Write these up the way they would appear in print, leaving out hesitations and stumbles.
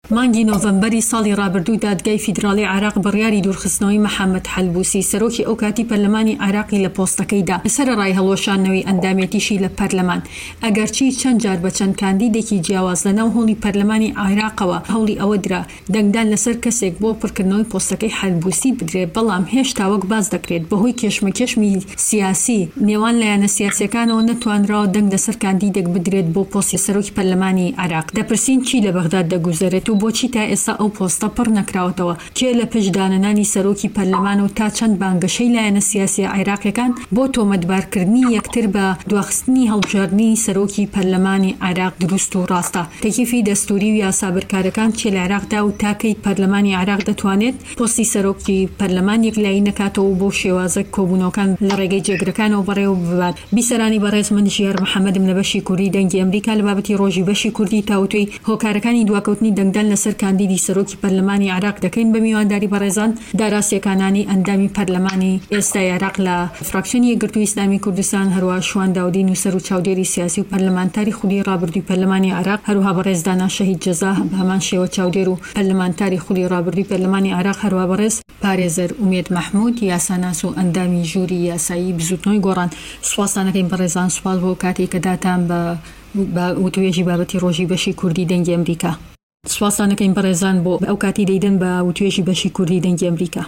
مانگی نۆڤەمبەری ساڵی ڕابردوو دادگای فیدراڵی عێراق بڕیاری دوورخستنەوەی محەممەد حەلبوسی سەرۆکی ئەو کاتی پەرلەمانی عێراقی لە پۆستەکەیدا لەسەر ڕای هەڵۆشانەوەی ئەندامێتیشی لە پەرلەمان ئەگەرچی چەند جار بە چەند کاندیدێکی جیاواز لەناو هەوڵی پەرلەمانی عێراقەوە هەوڵی ئەوە درا دەنگدان لەسەر کەسێک بۆ پڕکردنەوەی پۆستەکەی حەلبوسی بدرێت، بەڵام هێشتا وەک باز دەکرێت بەهۆی کێشمەکێشمی سیاسی نێوان لایەنە سیاسیەکانەوە نەتوانراوە دەنگ لەسەر کاندیدێک بدرێت بۆ پۆستی سەرۆکی پەرلەمانی عێراق. دەپرسین چی لە بەغداد دەگوزارێت و بۆچی تا ئێستا ئەو پۆستە پڕ نەکراوەتەوە، کێ لە پشت دانەنانی سەرۆکی پەرلەمان و تا چەند بانگەشەی لایەنە سیاسی عێراقیەکان بۆ تۆمەتبارکردنی یەکتر بە دواخستنی هەڵبژاردننی سەرۆکی پەرلەمانی عێراق دروست و ڕاستە. تەکیفی دەستوری و یاسابرکارەکان چێ لە عێراقدا و تاکەی پەرلەمانی عێراق دەتوانێت پۆستی سەرۆکی پەرلەمان یەکلایی نەکاتەوە بۆ شێوازە کۆبوونەوەکان لە ڕێگەی جێگرەکانەوە بەڕێوە ببات. بیسەرانی بەڕێز من ژیار محەممەدم لە بەشی کوردی دەنگی ئەمریکا لە بابەتی ڕۆژی بەشی کوردی تاوتوی هۆکارەکانی دواکەوتنی دەنگدان لەسەر کاندیدی سەرۆکی پەرلەمانی عێراق دەکەین بە میوانداری بەڕێزان داراسیەکانانی ئەندامی پەرلەمانی ئێستای عێراق لە فراکسیۆنی یەکگرتووی ئیسلامی کوردستان، هەروەها شوان داودی نووسەر و چاودێری سیاسی و پەرلەمانتاری خودی ڕابردووی پەرلەمانی عێراق، هەروەها بەڕێز دانا شەهید جەزا بە هەمان شێوە چاودێر و پەرلەمانتاری خودی ڕابردووی پەرلەمانی عێراق، هەروەها بەڕێز پارێزەر ئومێد مەحموود یاساناس و ئەندامی ژووری یاسایی بزوتنەوەی گۆڕان. سوپاسانەکەین بەڕێزان، سوپاس بۆ کاتێک کە داتان بە وتوێژی بابەتی ڕۆژی بەشی کوردی دەنگی ئەمریکا. سوپاسانەکەین بەڕێزان بۆ ئەو کاتی دەیدەن بە وتوێژی بەشی کوردی دەنگی ئەمریکا.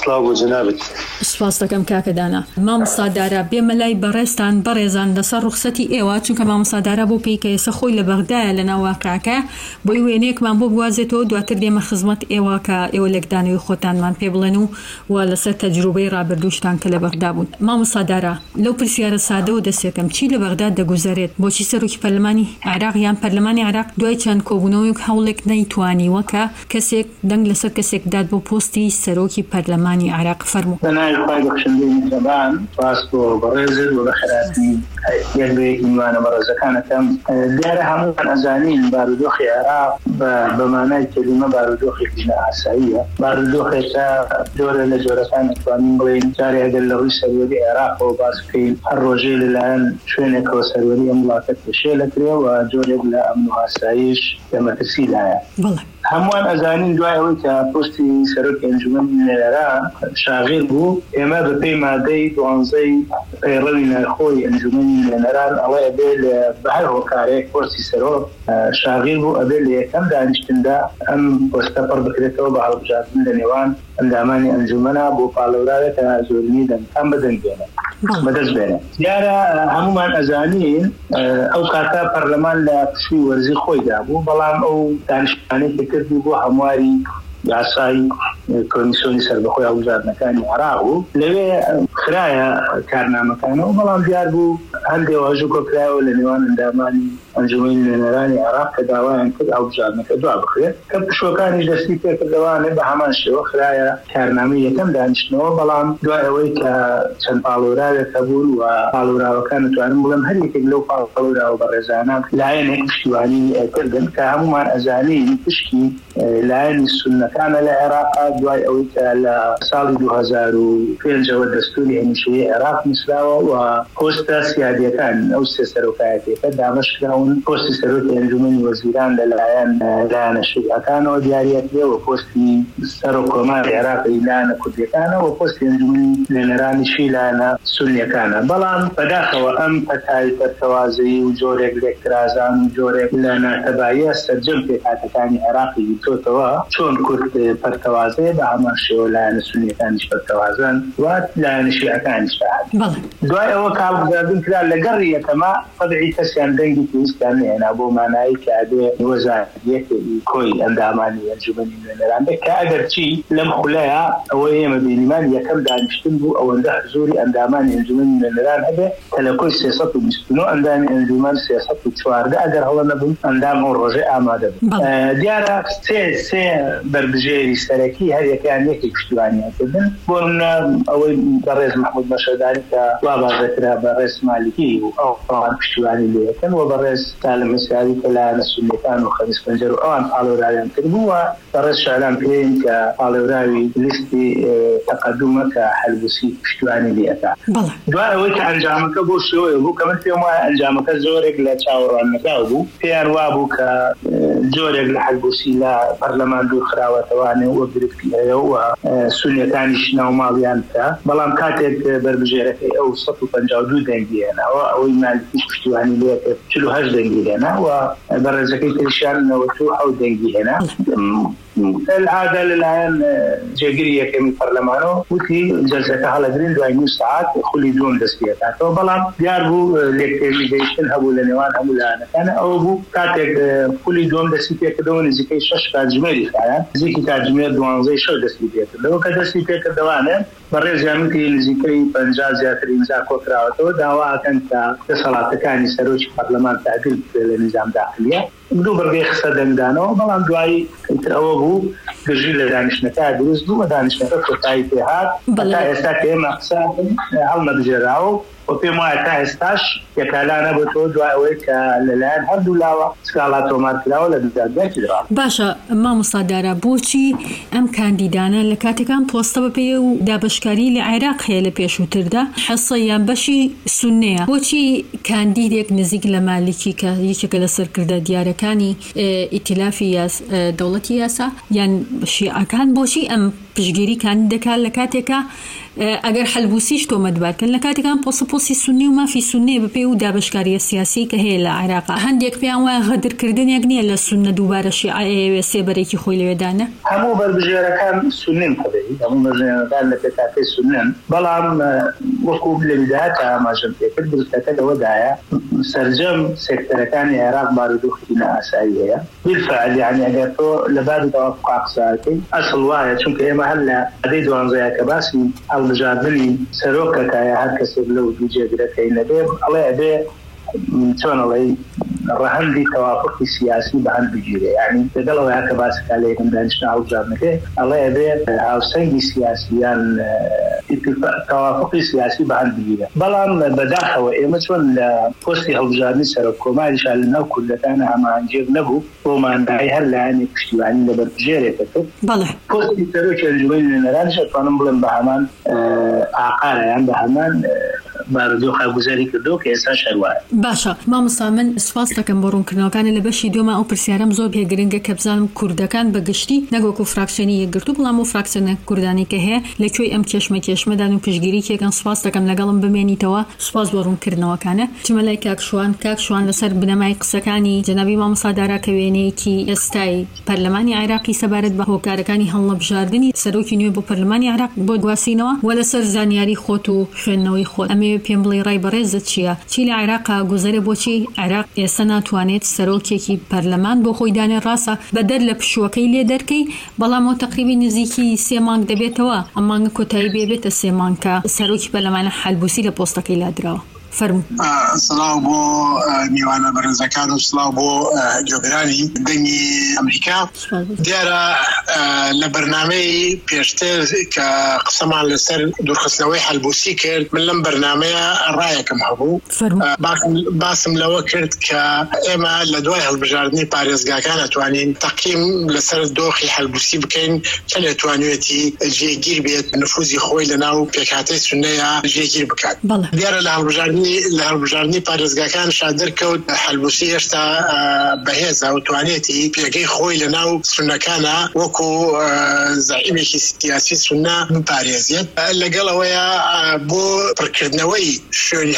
سوپاس دەکەم کاکە دانا. مامۆستادارە بێمە لای بەڕێستان بەڕێزان لەسەر ڕوخسەتی ئێوە، چونکە مامۆستادارە بۆ پێی کە ئێستا خۆی لە بەغدایە لە ناو واقعەکە بۆی وێنەیەکمان بۆ بوازێتەوە، دواتر دێمە خزمەت ئێوە کە ئێوە لەگدانەوەی خۆتانمان پێ بڵێن و لەسەر تەجروبەی ڕابردووشتان کە لە بەغدا بوون. مامۆستادارە لەو پرسیارە سادەوە دەستێکم چی لە بەغداد دەگوزارێت؟ بۆچی سەرۆکی پەرلەمانی عێراق یان پەرلەمانی عێراق دوای چەند کۆبوونەوەی هەوڵێک نەیتوانیوە کە کەسێک دەنگ لەسەر کەسێک داد بۆ پۆستی سەرۆکی پەرلەمانی عێراق؟ فەرموو. طبعا فاسبو برزل وبخراتي يلي إيمان برزكانة ديار همون أزانين بارودوخي عراق بمعنى كلمة بارودوخي جناح عسائية بارودوخي دورة لجورتان أتوانين بلين جاري هذا اللغي سروري عراق وباسكين الرجل الآن شوينك وسروري أملاكت بشيلة وجوري لأمنو عسائيش لما تسيلها هموان أزانين دواء ويكا بوستي سروك انجمن من العراق شاغل بو اما ببي مادي دوانزي روينا خوي انجمن من العراق الله يبيل بحر وكاريك بوستي سروك شاغل بو أبيل يكم دانشتن دا ام بوستفر بكريتو بحر بجاتن دنيوان انداماني انجمنا بو بالورالة زورني دن ام بدن بينا مدز بينا يارا هموان أزانين او كاتا برلمان لكشوي ورزي خوي دابو بلان او دانشتاني بو همواري یاسایی کمیسیونی سربەخۆی هەڵبژاردنەکانی عێراق و لەوێ خرايە کارنامەکانە و بەڵام دیار بوو هەندێک واژوو کۆکرایەوە لە نێوان ئەندامانی ئەنجومەنی نوێنەرانی عێراق کە داوایان کرد هەڵبژاردنەکە دوا بخرێت کە پشوەکانیش دەستی پێکردەوانێ بە هەمان شێوە خرايە کارنامەی یەکەم دانیشتنەوە، بەڵام دوای ئەوەی کە چەند پاڵۆراوێک هەبوون و پاڵۆراوەکان دەتوانم بڵێم هەر یەکێک لەو پاڵۆراوە بەڕێزانان لایەنێک پشتیوانی کردن کە هەمومان ئەزانین پشتی لایەنی سونەکانە لە عێراق دوای ئەوەی کە لە ساڵی 2005ەوە دەستوری هەمیشەیی عێراق نووسراوە و پۆستە سیادیەکان ئەو سێ سەرۆکایەتیەکە دامەشکراون پۆستی سەرۆکی ئەنجومەنی وەزیران لەلایەن لایەنە شیعەکانەوە دیاریەکرێ و پۆستی سەرۆکۆماری عێراقی لایەنە کوردیەکانە و پۆستی ئەنجومەنی نوێنەرانیشی لایەنە سونیەکانە، بەڵام بەداخەوە ئەم پەتای پەرتەوازەیی و جۆرێک لێکترازان و جۆرێک لە ناتەباییە سەرجەم پێکهاتەکانی عێراقی تۆتەوە چۆن کورد پەرتەوازەیە بە هەمان شێوە لایەنە سونیەکانیش پەرتەوازن و لایەنە شیعەکانیش دوای ئەوە کاڵبژاردن کرا لەگەڕ یەکەما فەدعی کەسیان دەنگی پێویستیان نهێنا بۆ مانایی کە ئەبێ وەزارەتێکی کۆی ئەندامانی ئەنجومەنی نوێنەران بێت کە ئەگەرچی لەم خولەیە ئەوە ئێمە بینیمان یەکەم دانیشتن بوو ئەوەندە حزوری ئەندامانی ئەنجومەنی نوێنەران هەبێ کە لە کۆی 329 ئەندامی ئەنجومەن 314 ئەگەر هەڵە نەبوون ئەندام ئەو ڕۆژێ ئامادە بوو. دیارە سێ بەربژێری سەرەکی هەر یەکیان یەکی پشتیوانیانکردن بۆ نمونە ئەوەی بەڕێز محمود بەشەرداری کە وا بازەکرا بەڕێز مالیکی و ئەوان پشتیوانی لێ یەکەن و بەڕێز سالم مسیاری کە لایەنە سونیەکان و خەمیس پەنجەر و ئەوان پاڵێورایان کرد بوو و بەڕێز شالام پێین کە پاڵێوراوی لیستی تەقەدومە کە حەلبوسی پشتیوانی لێ ئەکا. دوای ئەوەی کە ئەنجامەکە بۆ شێوەیە بوو کە من پێم وایە ئەنجامەکە زۆرێک لە چاوەڕوانەکە بوو، پێیان وا بوو کە جۆرێک لە حەلبوسی لە پەرلەمان دوور خراوەتەوانێ وە گرفتیەیە و سونیەکانیش ناوماڵیان تا بەڵام کاتێک بربژێرەکەی ئەو 152 دەنگی هێناوە ئەوەی مالیکیش پشتیوانی لێ 48 دەنگی هێنا و بەڕێزەکەی تریشیان 97 دەنگی هێنا العادة للآن جاگیری یەکەمی پەرلەمانەوە وتی جەلسەکە هەڵەگرین دوای 9 ساعات خولی دووەم دەست پێکاتەوە بەڵام دیار بوو لێکتێژی گەیشتن هەبوو لە نێوان هەموو لایەنەکانە ئەوە بوو کاتێک خولی دووەم دەستی پێکردەوە نزیکەی 6 کاتژمێری خایە نزیکی کاتژمێر 12 شەو دەستی پێکردەوە کە دەستی پێکردەوانە بەڕێزیانوتی نزیکەی 50 زیاتر ئیمزا کۆکراوەتەوە داواکەن کە دەسەڵاتەکانی سەرۆکی پەرلەمان تعدیل لە نظام داخلیە دوو بەرگەی خسە دەنگدانەوە بەڵام دوایی ئەوە بوو گژی لە دانیشتەکە دروست بوو و دانیشتەکە کۆتایی پێهات تا ئێستا کە ئێمە قسە هەڵنەبژێراوە و پێم وایە تا ئێستاش یەکالانە بۆ تۆ دوای ئەوەی کە لەلایەن هەردوو لاوە سکاڵا تۆمارکراوە لە دادگایکی درا. باشە مامۆستا دارا بۆچی ئەم کاندیدانە لە کاتێکان پۆستە بەپێ و دابشکاری لە عێراق هەیە لە پێشووتردا حەسەیان بەشی سوننەیە بۆچی کاندیدێک نزیک لە مالیکی کە یەکێکە لە سەرکردە دیارەکانی ئیتیلافی دەوڵەتی یاسا یان شیعەکان بۆچی ئەم پشگیری کاندیدەکان لە کاتێکە ئەگەر حەلبوسیش تۆمەتبارکەن لە کاتێکان پۆسی سونی و مافی سونێ بەپێ و دابشکاریە سیاسی کە هەیە لە عێراق هەندێک پێیان وایە غەدرکردنێک نییە لە سونە دووبارە شیعە سێبەرێکی خۆی لەوێدانە هەموو بەربژێرەکان سونن خەبەری هەموو بەربژێرەکان لە پێتاکەی سونن بەڵام وەکو لە بیداەتە ئاماژەم پێکرد دروستەکە لەوەدایە سەرجەم سێکتەرەکانی عێراق بارودۆخینە ئاسایی هەیە بالفعل یعنی ئەگەر تۆ لە باری تەوافق قساکەی ئەسڵ وایە چونکە ئێمە هەر لە عەدەی 12 کە باسی هەڵبژاردننی سەرۆکەکایە هەر کەسێک لەو دوو جێگرەکەی نەبێ ئەڵێ ئەبێ چۆن ئەڵێ ڕەهەندی تەوافقی سیاسی بە هەند بگیرێ یعنی لەگەڵەوە هەر کە باسەکە لە یەکەم دانیشتنە هەڵبژاردنەکەی ئەڵێ ئەبێ هاوسەنگی سیاسیان تەوافقی سیاسی بە هەند بگیرێ بەڵام بەداخەوە ئێمە چۆن لە پۆستی هەڵبژاردننی سەرۆک کۆماریشان لەناو کوردەکانە هەماهەنگێر نەبوو بۆماندای هەر لایەنێک پشتیوانی لە بەربژێرێکە کرد پۆستی سەرۆکی ئەنجومەنی نوێنەرانیش ئەتوانم بڵێم بە هەمان ئاقارە یان بە هەمان بارودۆخ گوزاری کردو کە ئێستا شەروایە. باشە مامۆستا من سوپاس دەکەم بۆ ڕوونکردنەوەکانە لە بەشی دووەمە ئەو پرسیارەم زۆر پێگرنگە کە بزانم کوردەکان بەگشتی نەگوەکو فراکسیۆنی یەکگرتوو بەڵام و فراکسیۆنە کوردانی کە هەیە لەکوێی ئەم کێشمەدان و پشگیری کێکان سوپاس دەکەم لەگەڵم بمێنیتەوە سوپاس بۆ ڕوونکردنەوەکانە چمەلای کاکشوان لەسەر بنەمای قسەکانی جەنابی مامۆستا دارا کە وێنەیەکی ئێستای پەرلەمانی عێراقی سەبارەت بە هۆکارەکانی هەڵبژاردننی سەرۆکی نوێ بۆ پەرلەمانی عێراق بۆ گواسینەوە و لەسەر زانیاری خۆت و خوێندنەوەی خۆت ئەمێ پێم بڵێ ڕای بەڕێزت چییە چی لە عێراق گوزەرە بۆچی عێراق ئێستا ناتوانێت سەرۆکێکی پەرلەمان بۆ خۆی دانێ ڕاستە بەدەر لە پشووەکەی لێ دەرکەی بەڵامەوە تقریبی نزیکی 3 مانگ دەبێتەوە ئەم مانگە کۆتایی بێتە 3 مانگ کە سەرۆکی پەرلەمانە حەلبوسی لە پۆستەکەی لادراوە فەرموو. سڵاو بۆ میوانە بەڕێزەکان و سڵاو بۆ گوێبرانی دەنگی ئەمریکا دیارە لە بەرنامەی پێشتر کە قسەمان لەسەر دوورخستنەوەی حەلبوسی کرد من لەم بەرنامەیە ڕایەکم هەبوو باسم لەوە کرد کە ئێمە لە دوای هەڵبژاردننی پارێزگاکان ئەتوانین تەقیم لەسەر دۆخی حەلبوسی بکەین کە لێتوانێتی جێگیر بێت نفوزی خۆی لەناو پێکهاتەی سونەیە جێگیر بکات دیارە لە هەڵبژاردننی پارێزگاکان شادرکەوت حەلبوسی هێشتا بەهێزە و توانێتی پێگەی خۆی لەناو سونەکانە وەکو زعیمێکی سیاسی سونە بپارێزێت لەگەڵەوەیە بۆ پڕکردنەوەی شوێنی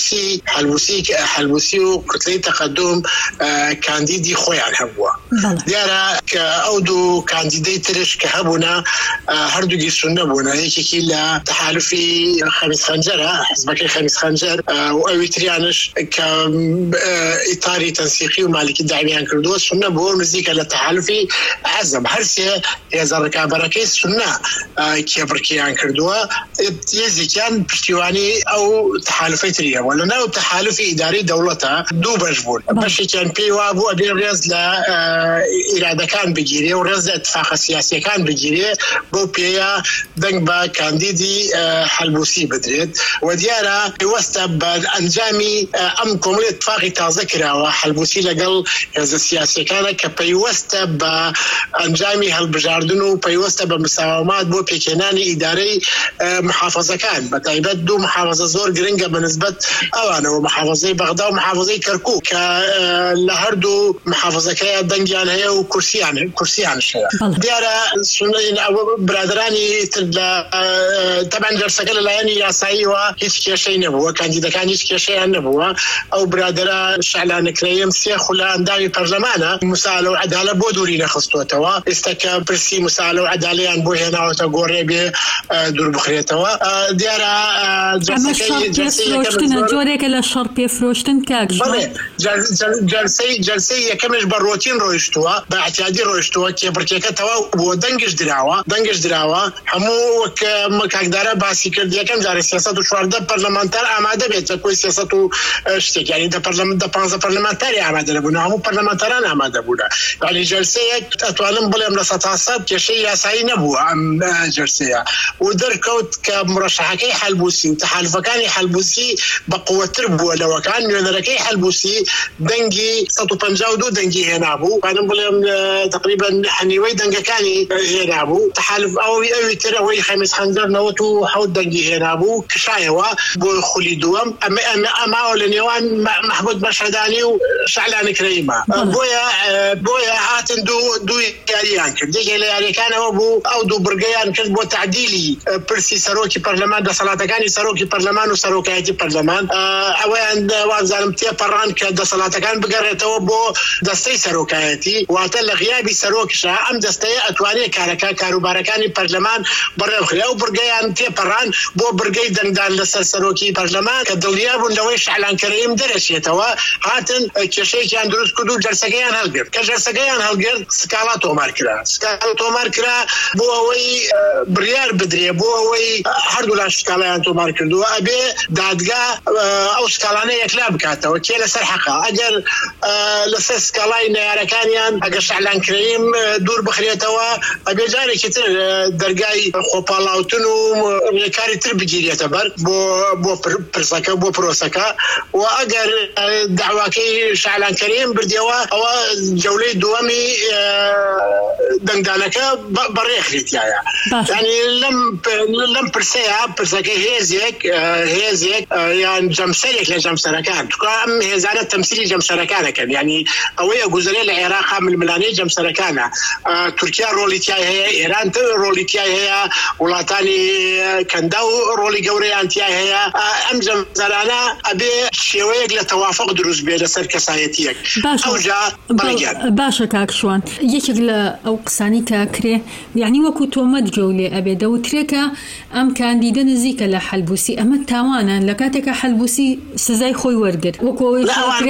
حەلبوسی و کوتلەی تەقەدوم کاندیدی خۆیان هەبووە دیارە کە ئەو دوو کاندیدەی ترش کە هەبوونە هەردووگی سونە بوونە یەکێکی لە تەحالوفی خەمیس خەنجەرە حزبەکەی خەمیس خەنجەر و ئەوی تریانش کە ئیتاری تەنسیقی و مالکی داویان کردووە سونە بۆ نزیکە لە تەحالوفی حەزب هەرسێ هێزە ڕکابەرەکەی سونە کێبڕکیان کردووە یەزێکیان پشتیوانی ئەو تەحالوفەی تریەوە لەناو تەحالوفی ئیداری دەوڵەتە دوو بەش بوون بەشێکیان پێی وا بوو ئەبێ ڕێز لە ئیرادەکان بگیرێ و ڕێز لە اتفاقە سیاسیەکان بگیرێ بۆ پێیە دەنگ بە کاندیدی حەلبوسی بدرێت و دیارە پێوەستە بە ئەنجامی ئەم کۆمەڵی اتفاقی تازە کراوە حەلبوسی لەگەڵ هێزە سیاسیەکانە کە پەیوەستە بە ئەنجامی هەڵبژاردن و پەیوەستە بە مساوامات بۆ پێکێنانی ئیدارەی محافەزەکان بە تایبەت دوو محافەزە محافظة زور گرنگە بنسبت ئەوانەوە محافظەی بەغدا و محافظەی کەرکووک کە لە هەردوو محافظەکەی دەنگیان هەیە و کورسیانش هەیە. دیارە برادرانی طبعا جلسەکە لەلایەنی یاساییەوە هیچ کێشەی نەبووە، کاندیدەکان هیچ کێشەیان نەبووە. ئەو برادرە شعلانەکرەیەم سێ خولە ئەندامی پەرلەمانە موساڵە و عەدالە بۆ دووری نەخستوەتەوە. ئێستا کە پرسی موساڵە و عەدالەیان بۆ هێناوەتە گۆڕێ بێ دوور بخرێتەوە. دیارە جۆرێکە لە شەڕ پێفرۆشتن کاک جلسەی یەکەمش بە ڕۆتین ڕۆیشتووە، بە احتیاطی ڕۆیشتووە، کێبڕکێکە تەواو بۆ دەنگش دراوە. هەموو کاکدارە باسی کرد یەکەم جارە 314 پەرلەمانتار ئامادە بێت کۆی 300 و شتێک، یعنی 15 پەرلەمانتاری ئامادە نەبوون، هەموو پەرلەمانتاران ئامادە بوون. یعنی جلسەیەک ئەتوانم بڵێم لە 100% کێشەی یاسایی نەبووە ئەم جلسەیە. و دەرکەوت کە مرەشحەکەی حەلبوسی و تەحالفەکانی حەلبوسی بەقووەتر بووە لەوەکان. نوێنەرەکەی حەلبوسی دەنگی 152 دەنگی هێنابوو، بانم بڵێم تقریبا حنیوەی دەنگەکانی هێنابوو. تەحالف ئەوی تر ئەوەی خەمیس خەنجەر 97 دەنگی هێنابوو کشایەوە بۆ خولی دووەم. ئەماوە لە نێوان محمود بەشەدانی و شعلانەکرەیمە. بۆیە هاتن دوو یاریان کرد. یەکێ لە یاریەکانەوە بوو ئەو دوو برگەیان کرد بۆ تعدیلی پرسی سەرۆکی پەرلەمان، دەسەڵاتەکانی سەرۆکی پەرلەمان و سەرۆکایەتی پەرلەمان. ئەوەیان وازانم تێپەڕان کە دەسەڵاتەکان بگەڕێتەوە بۆ دەستەی سەرۆکایەتی، واتە لە غیابی سەرۆکیشە ئەم دەستەیە ئەتوانێت کاروبارەکانی پەرلەمان بەڕێوخرێ. ئەو برگەیان تێپەڕان بۆ برگەی دەنگدان لەسەر سەرۆکی پەرلەمان کە دڵنیا بوون لەوەی شعلانکەرەیم دەرەچێتەوە. هاتن کێشەیەکیان دروست کرد و جەلسەکەیان هەڵگرت. کە جەلسەکەیان هەڵگرت سکاڵا تۆمار کرا بۆ ئەوەی بڕیار بدرێ، بۆ ئەوەی هەردوو لاش سکاڵایان تۆمار کردووە ئەبێ دادگا ئەو سکاڵانە یەکلا بکاتەوە کێ لەسەر حەقا. ئەگەر لەسەر سکاڵای نەیارەکانیان ئەگەر شعلانکرەیم دوور بخرێتەوە ئەبێ جارێکی تر دەرگای خۆپاڵاوتن و ڕێکاری تر بگیرێتە بەر بۆ پرسەکە بۆ پرۆسەکە. و ئەگەر داواکەی شعلانکرەیم بردیەوە ئەوە جەولەی دووەمی دەنگدانەکە بەڕێخرێتیایە. ینی لەم پرسەکە هێزێک یان جەمسەرێک لە جەمسەرەکان ئەم هێزانە تەمسیلی جەمسەرەکانەکەن. ینی ئەوەیە گوزەرێ لە عێراق ململانەی جەمسەرەکانە. تورکیا ڕۆڵی تیای هەیە، ئێران ڕۆڵی تیای هەیە، وڵاتانی کەندا و ڕۆڵی گەورەیان تیای هەیە. ئەم جەمسەرانە ئەبێ شێوەیەک لە تەوافق دروست بێ لەسەر کەسایەتیەک. باشە کاکشوان، یەکێک لە ئەو قسانی کە کرێ یعنی وەکو تۆمەت جەولێ ئەبێ دەوترێکە ئەم کاندیدە نزیکە لە حەلبوسی. ئەمە تاوانە لە کاتێکە حەلبوسی سزای خۆی وەرگرت وەکەوەی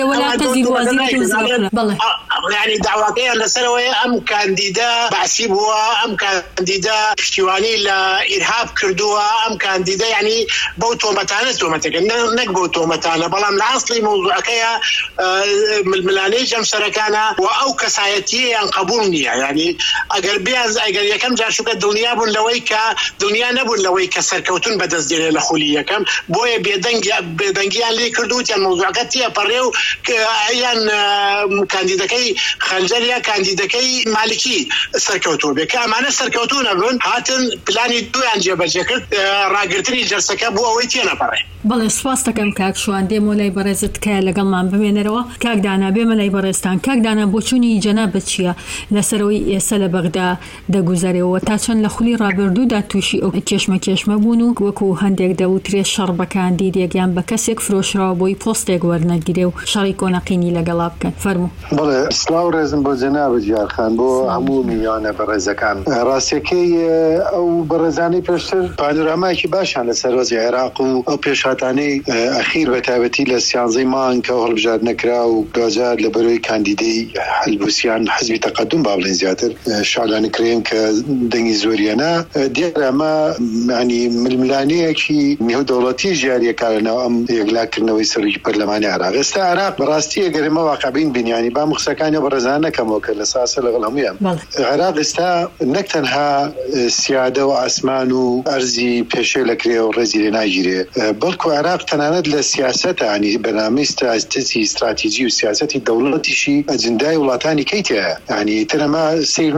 يعني دعواتیان لەسەرەوەی ئەم کاندیدە باسی بووە، ئەم کاندیدە پشتیوانی لە ئیرهاب کردووە، ئەم کاندیدە یعنی بەو تۆمەتەکە نەک بەو تۆمەتانە، بەڵام لە ئەسڵی مەوضوعەکەیە ململانەی جەمسەرەکانە و ئەو کەسایەتیەیان قبول نییە. یعنی ئەگەر یەکەم جاشوکە دڵنیا بوون لەوەی کە دڵنیا نەبوون لەوەی کە سەرکەوتن بەدەستدێنێ لە خولی یەکەم، بۆیە بێدەنگیان لێ کردووتیان مەوضوعەکە تێپەڕێ و یان کاندیدەکەی خەنجەر یا کاندیدەکەی مالکی سەرکەوتووە بێ کە ئەمانە سەرکەوتوو نەبوون، هاتن پلانی دویان جێبەجێ کرد ڕاگرتنی جەلسەکە بۆ ئەوەی تێنەپەڕێ. بەڵێ سوپاس دەکەم کاکشوان، دێمە لای بەڕێزت کایە لەگەڵمان بمێنەرەوە. کاکدانا بێمە لای بەڕێستان. کاکدانا بۆچوونی جەنابەت چییە لەسەرەوەی ئێستا لە بەغدا دەگوزارەوە تا چەند لە خولی ڕابردوودا تووشی ئەو کێشمە بوون و وەکو هەندێک دەوترێ شەڕ بە کاندیدێک یان بە کەسێک فرۆشراوە بۆی پۆستێک وەرنەگیرێ و شەڕی کۆنەقینی لەگەڵا بکەن. فەرموو. بەڵێ سڵاو ڕێزم بۆ جەنابەت جیارخان، بۆ هەموو میلیۆنە بەڕێزەکان. ڕاستیەکەی ئەو بەڕێزانەی پێشتر پانۆرامایەکی باشان لەسەر وەزعی عێراق و ئەو پێشهاتانەی ئەخیر بە تایبەتی لە 13 مانگ کە هەڵبژار نەکرا و دوجار لە بەرەوەی کاندیدەی حەلبوسیان حزبی تەقەدوم با بڵێن زیاتر شعلانەکرێن کە دەنگی زۆریانە دیارە ئەمە ینی ململانەیەکی نێودەوڵەتی ژاریەکارنەوە ئەم یەکلاکردنەوەی سەرۆکی پەرلەمانی عێراق. ئێستا عێراق بەڕاستی ئەگەر ئێمە واقعبین بینیانی با قسەکانی بەڕێزان نەکەمەوە کە لە ساسە لەگەڵ هەمویان. عێراق ئێستا نەک تەنها سیادە و ئاسمان و ئەرزی پێشێ لەکرێ و ڕێزی لێ ناگیرێ، بەڵکو عێراق تەنانەت لە سیاسەتە ینی بەنامەی استراتیجی و سیاسەتی دەوڵەتیشی ئەجندای وڵاتانی کەیتەیە. ینی تەنەما سیر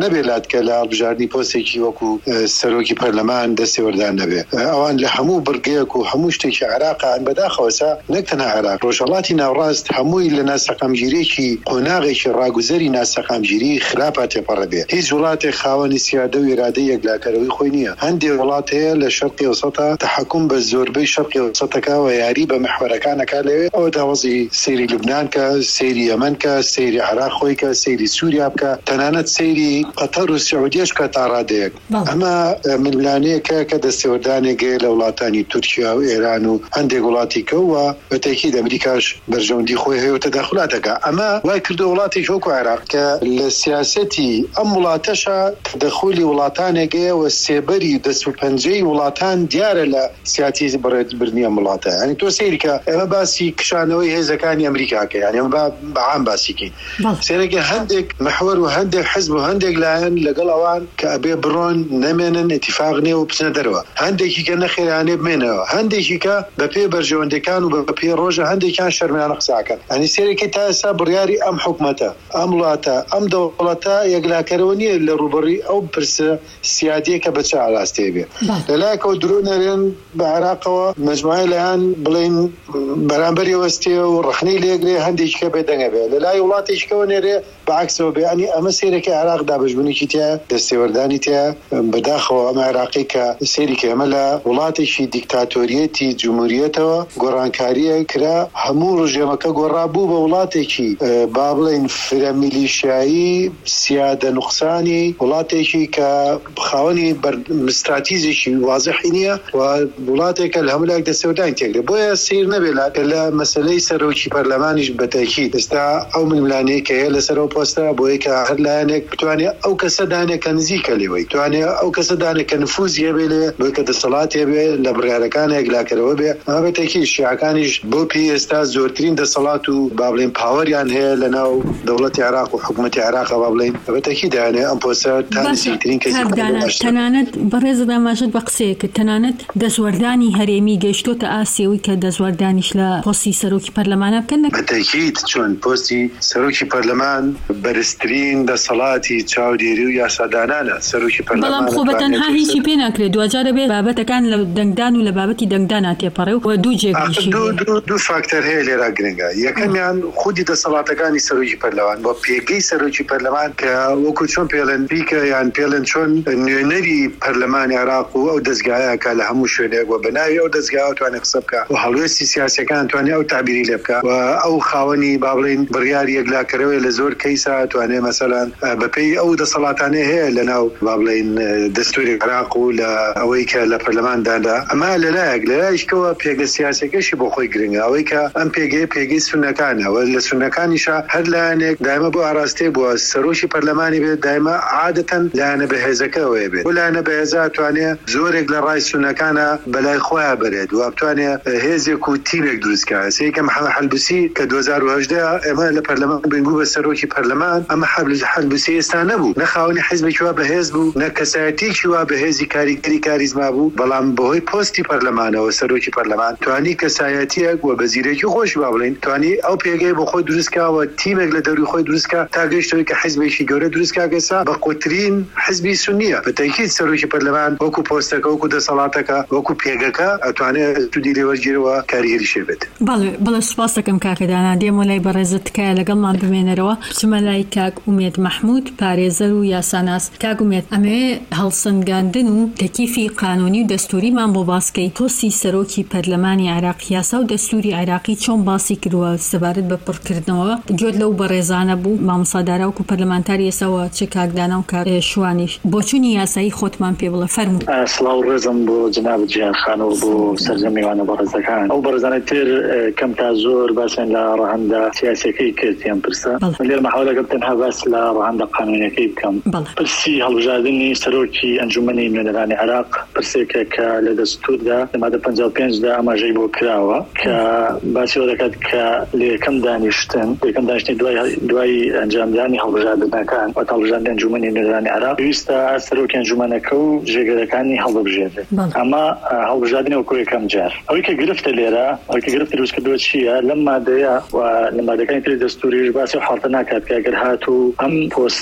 نەبێت کە لە هەڵبژاردننی پۆستێکی وەکو سەرۆکی پەرلەمان دەستێوەردان نەبێ ئەوان لە هەموو بڕگەیەک و هەموو شتێکی عێراقان بەداخەوەسا نەک تەنها عێراق ڕۆژهەڵاتی ناوڕاست هەمووی لە ناسەقامگیریەکی قۆناغێکی ڕاگوزەری ناسەقامگیری خراپە تێپەڕە بێ هیچ وڵاتێک خاوەنی سیادە و ئیرادەی یەکلاکەرەوەی خۆی نییە هەندێک وڵات هەیە لە شەرقی ئەوسەتا تەحەکوم بە زۆربەی شەرقی ئەوسەتەکە و یاری بە محورەکانەکە لەوێ ئەوە داوەزی سەیری لوبنان کە سەیری یەمەن کە سەیری عێراق خۆی کە سەیری سووریا بکە تەنانەت سەیری قەتەر و سعودیەش کە تا ڕادەیەک ئەمە ململانەیەکە کە دەستێوەردانێگەیە لە وڵاتانی تورکیا و ئێران و هەندێک وڵاتی کەوە بەتەکید ئەمریکاش بەرژەوەندی خۆی هەیە و تەداخلاتەکە ئەمە وای کردو وڵاتی وەکو عێراق کە لە سیاسەتی ئەم وڵاتەشە تەدەخولی وڵاتانێگەیە و سێبەری دەست و پەنجەی وڵاتان دیارە لە سیاسی بەڕێوەبردننی ئەم وڵاتە ینی تۆ سەیریکە ئێمە باسی کشانەوەی هێزەکانی ئەمریکاکە یانی ئەمە بەعام باسیکی سێرەکە هەندێک محور و هەندێک حزب و هەندێک لایەن لەگەڵ ئەوان کە ئەبێ بڕۆن نەمێنن اتفاق نیە و بچنە دەرەوە هەندێکی کە نەخێرانێ بمێنەوە هەندێکی کە بە پێ بەرژەوەندەکان و بە پێ ڕۆژە هەندێکیان شەرمیانە قساکەن ئەنی سێرەکەی تا ئێستا بڕیاری ئەم حکومەتە ئەم وڵاتە ئەم دەوڵەتە یەکلاکەرەوە نییە لە ڕوبەڕی ئەو پرسە سیادیە کە بەچە ئاراستێ بێ لەلایەکەوە درۆ نەرێن بە عێراقەوە مەجموعەی لایەن بڵێن بەرامبەری وەستێ و ڕخنەی لێگرێ هەندێکی کە بێدەنگە بێ لە لای وڵاتێکەوە نێرێ بەعکسەوە بێ ئەنی ئەمە سێرەکە عێراق دابەشبوونێکی تیا دەستێوەردانی تیا بەداخەوە ئەمە عێراقی کە سێریکە ئەمە لە وڵاتێکی دیکتاتۆریەتی جمهوریەتەوە گۆڕانکاریە کرا هەموو ڕژێمەکە گۆڕابوو بە وڵاتێکی با بڵێن فرە میلیشایی سیادە نوقسانی وڵاتێکی کە خاوەنی استراتیزیشی واضحی نییە و وڵاتێکە لە هەمولاک دەستێوەردانی تێکرێت بۆیە سیر نەبێت لە مەسلەی سەرۆکی پەرلەمانیش بەتەکید ئێستا ئەو ململانەیە کە هەیە لەسەرەوە پۆستە بۆیە کە هەر لایەنێک بتوانێت ئەو کەسە دانێکە نزیکە لێوەی توانێت ئەو کەسە دانێکە نفوزی هەبێ لێ بۆی کە دەسەڵات هەبێ لە بڕیارەکان یەکلاکەرەوە بێ ئەمە بەتەکید شیعەکانیش بۆ پێی ئێستا زۆرترین دەسەڵات و با بڵێن پاوەریان هەیە لەناو دەوڵەتی عێراق و حکوومەتی عێراق با بڵێن بەتەکید دایانێ ئەم پۆستە تا نزیکترین کەسی تەنانەت بەڕێزدا ماشت بە قسەیەکە تەنانەت دەسوەردانی هەرێمی گەیشتۆتە ئاسیەوەی کە دەسوەردانیش لە پۆستی سەرۆکی پەرلەمانە بکەن بەتەکید چۆن پۆستی سەرۆکی پەرلەمان بەرزترین دەسەڵاتی چاودێری و یاسادانانە سەرۆکی پەرلەمان بەڵام خۆ بەتەنها هیچی پێ ناکرێت دوجارە بێت بابەتەکان لە دەنگدان و لە بابەتی دەنگدانا تێپەڕێ و دوو جێگەیشی دوو فاکتەر هەیە لێرە گرنگە یەکەمیان خودی دەسەڵاتەکانی سەرۆکی پەرلەمان بۆ پێگەی سەرۆکی پەرلەمان کە وەکو چۆن پێڵێن بیکە یان پێڵێن چۆن نوێنەری پەرلەمانی عێراق و ئەو دەستگایەکە لە هەموو شوێنێک و بەناوی ئەو دەستگا توانێت قسە بکە و هەڵوێستی سیاسەکان توانێت ئەو تعبیری لێ بکە و ئەو خاوەنی با بڵێن بڕیاری یەکلاکەرەوەی لە زۆر کەیسا توانێت مەسەلەن بەپێی ئەو دەسەڵاتانەیە هەیە لەناو با بڵێن دەستوری عێراق و لە ئەوەی کە لە پەرلەماندادا ئەمە لەلایەکەوە پێگە سیاسەکەشی بۆ خۆی گرنگە ئەوەی کە ئەم پێگەی سونەکانەوە لە سونەکانیشە هەر لایەنێک دایمە بۆ ئاراستێ بووە سەرۆکی پەرلەمانی بێت دایمە عادەتەن لایەنە بەهێزەکەوەیە بێت و لایەنە بەهێزا توانێت زۆرێک لە ڕای سونەکانە بەلای خۆیان بێت و بتوانێت هێزێک و تیمێک دروستکە سەیەکە محەممەد حەلبوسی کە 2010 ئێمە لە پەرلەمان بنگو بە سەرۆکی پەرلەمان ئەمە حەلبوسی ئێستا نەبوو نەخاوەنی حیزبێکی وا بەهێز بوو نە کەسایەتێکی وا بەهێزی کاریگەری کاریزما بوو بەڵام بەهۆی پۆستی پەرلەمانەوە سەرۆکی پەرلەمان توانی کەسایەتیەک و بەزیرێکی خۆش با بڵێن توانی ئەو پێگەی بۆ خۆی دروستکەوە تیمێک لە دەوری خۆی دروستکە تا گەیشتەوەی کە حیزبێکی گەورە دروستکەگەسا بە قوترین حیزبی سونیە بەتەکید سەرۆکی پەرلەمان وەکو پۆستەکە وەکو دەسەڵاتەکە وەکو پێگەکە ئەتوانێت سودی لێوەرگیرەوە کاریگەری شێ بێت بەڵێ سوپاس دەکەم کاکەدانا دێم و لای بەڕێزت تکایە لەگەڵمان بمێنەرەوە چمە لای کاک ئومێد مەحموود پارێزەر و یاساناس کاک ئومێد ئەمێ هەڵسەنگاندن و تەکیفی قانونی و دەستوریمان بۆ باسکەی پۆستی سەرۆکی پەرلەمانی عێراق یاسا و دەستوری عێراقی چۆن باسی کردووە سەبارەت بە پڕکردنەوە گوێت لەو بەڕێزانە بوو مامۆسادارا وەکو پەرلەمانتاری ئێساوە چ کاکدانا و کاک شوانیش بۆچوونی یاسایی خۆتمان پێ بڵێ فەرموو سڵاو و ڕێزم بۆ جناب گیانخانەوە بۆ سەرجەمەیوانە بەڕێزەکان ئەو بەڕێزانەی تر کەم تا زۆر باسییان لە ڕەهەندە سیاسەکەی کردیان پرسە لێرە مەحاولەکەم تەنها باس لە ڕەهەندە قانونیەکەی بکەم پرسی هەڵبژاردننی سەرۆکی ئەنجومەنی نوێنەرانی عێراق پرسێکە کە لە دەستوردا لە مادە 55 دا ئاماژەی بۆ کراوە کە باسی ئەوە دەکات کە لە یەکەم دانیشتن دوای ئەنجامدانی هەڵبژاردنەکان و هەڵبژاردنی ئەنجومەنی نوێنەرانی عێراق پێویستە سەرۆکی ئەنجومەنەکە و ژێگەرەکانی هەڵبژێردێت ئەمە هەڵبژاردننی وەکو یەکەم جار ئەوەی کە گرفتە لێرە ئەوەی کە گرفتی دروستکردووە چییە لەم مادەیە و لە مادەکانی تری دەستوریش باسی حاڵتە ناکات کە ئەگەر هاتوو ئەم پۆستە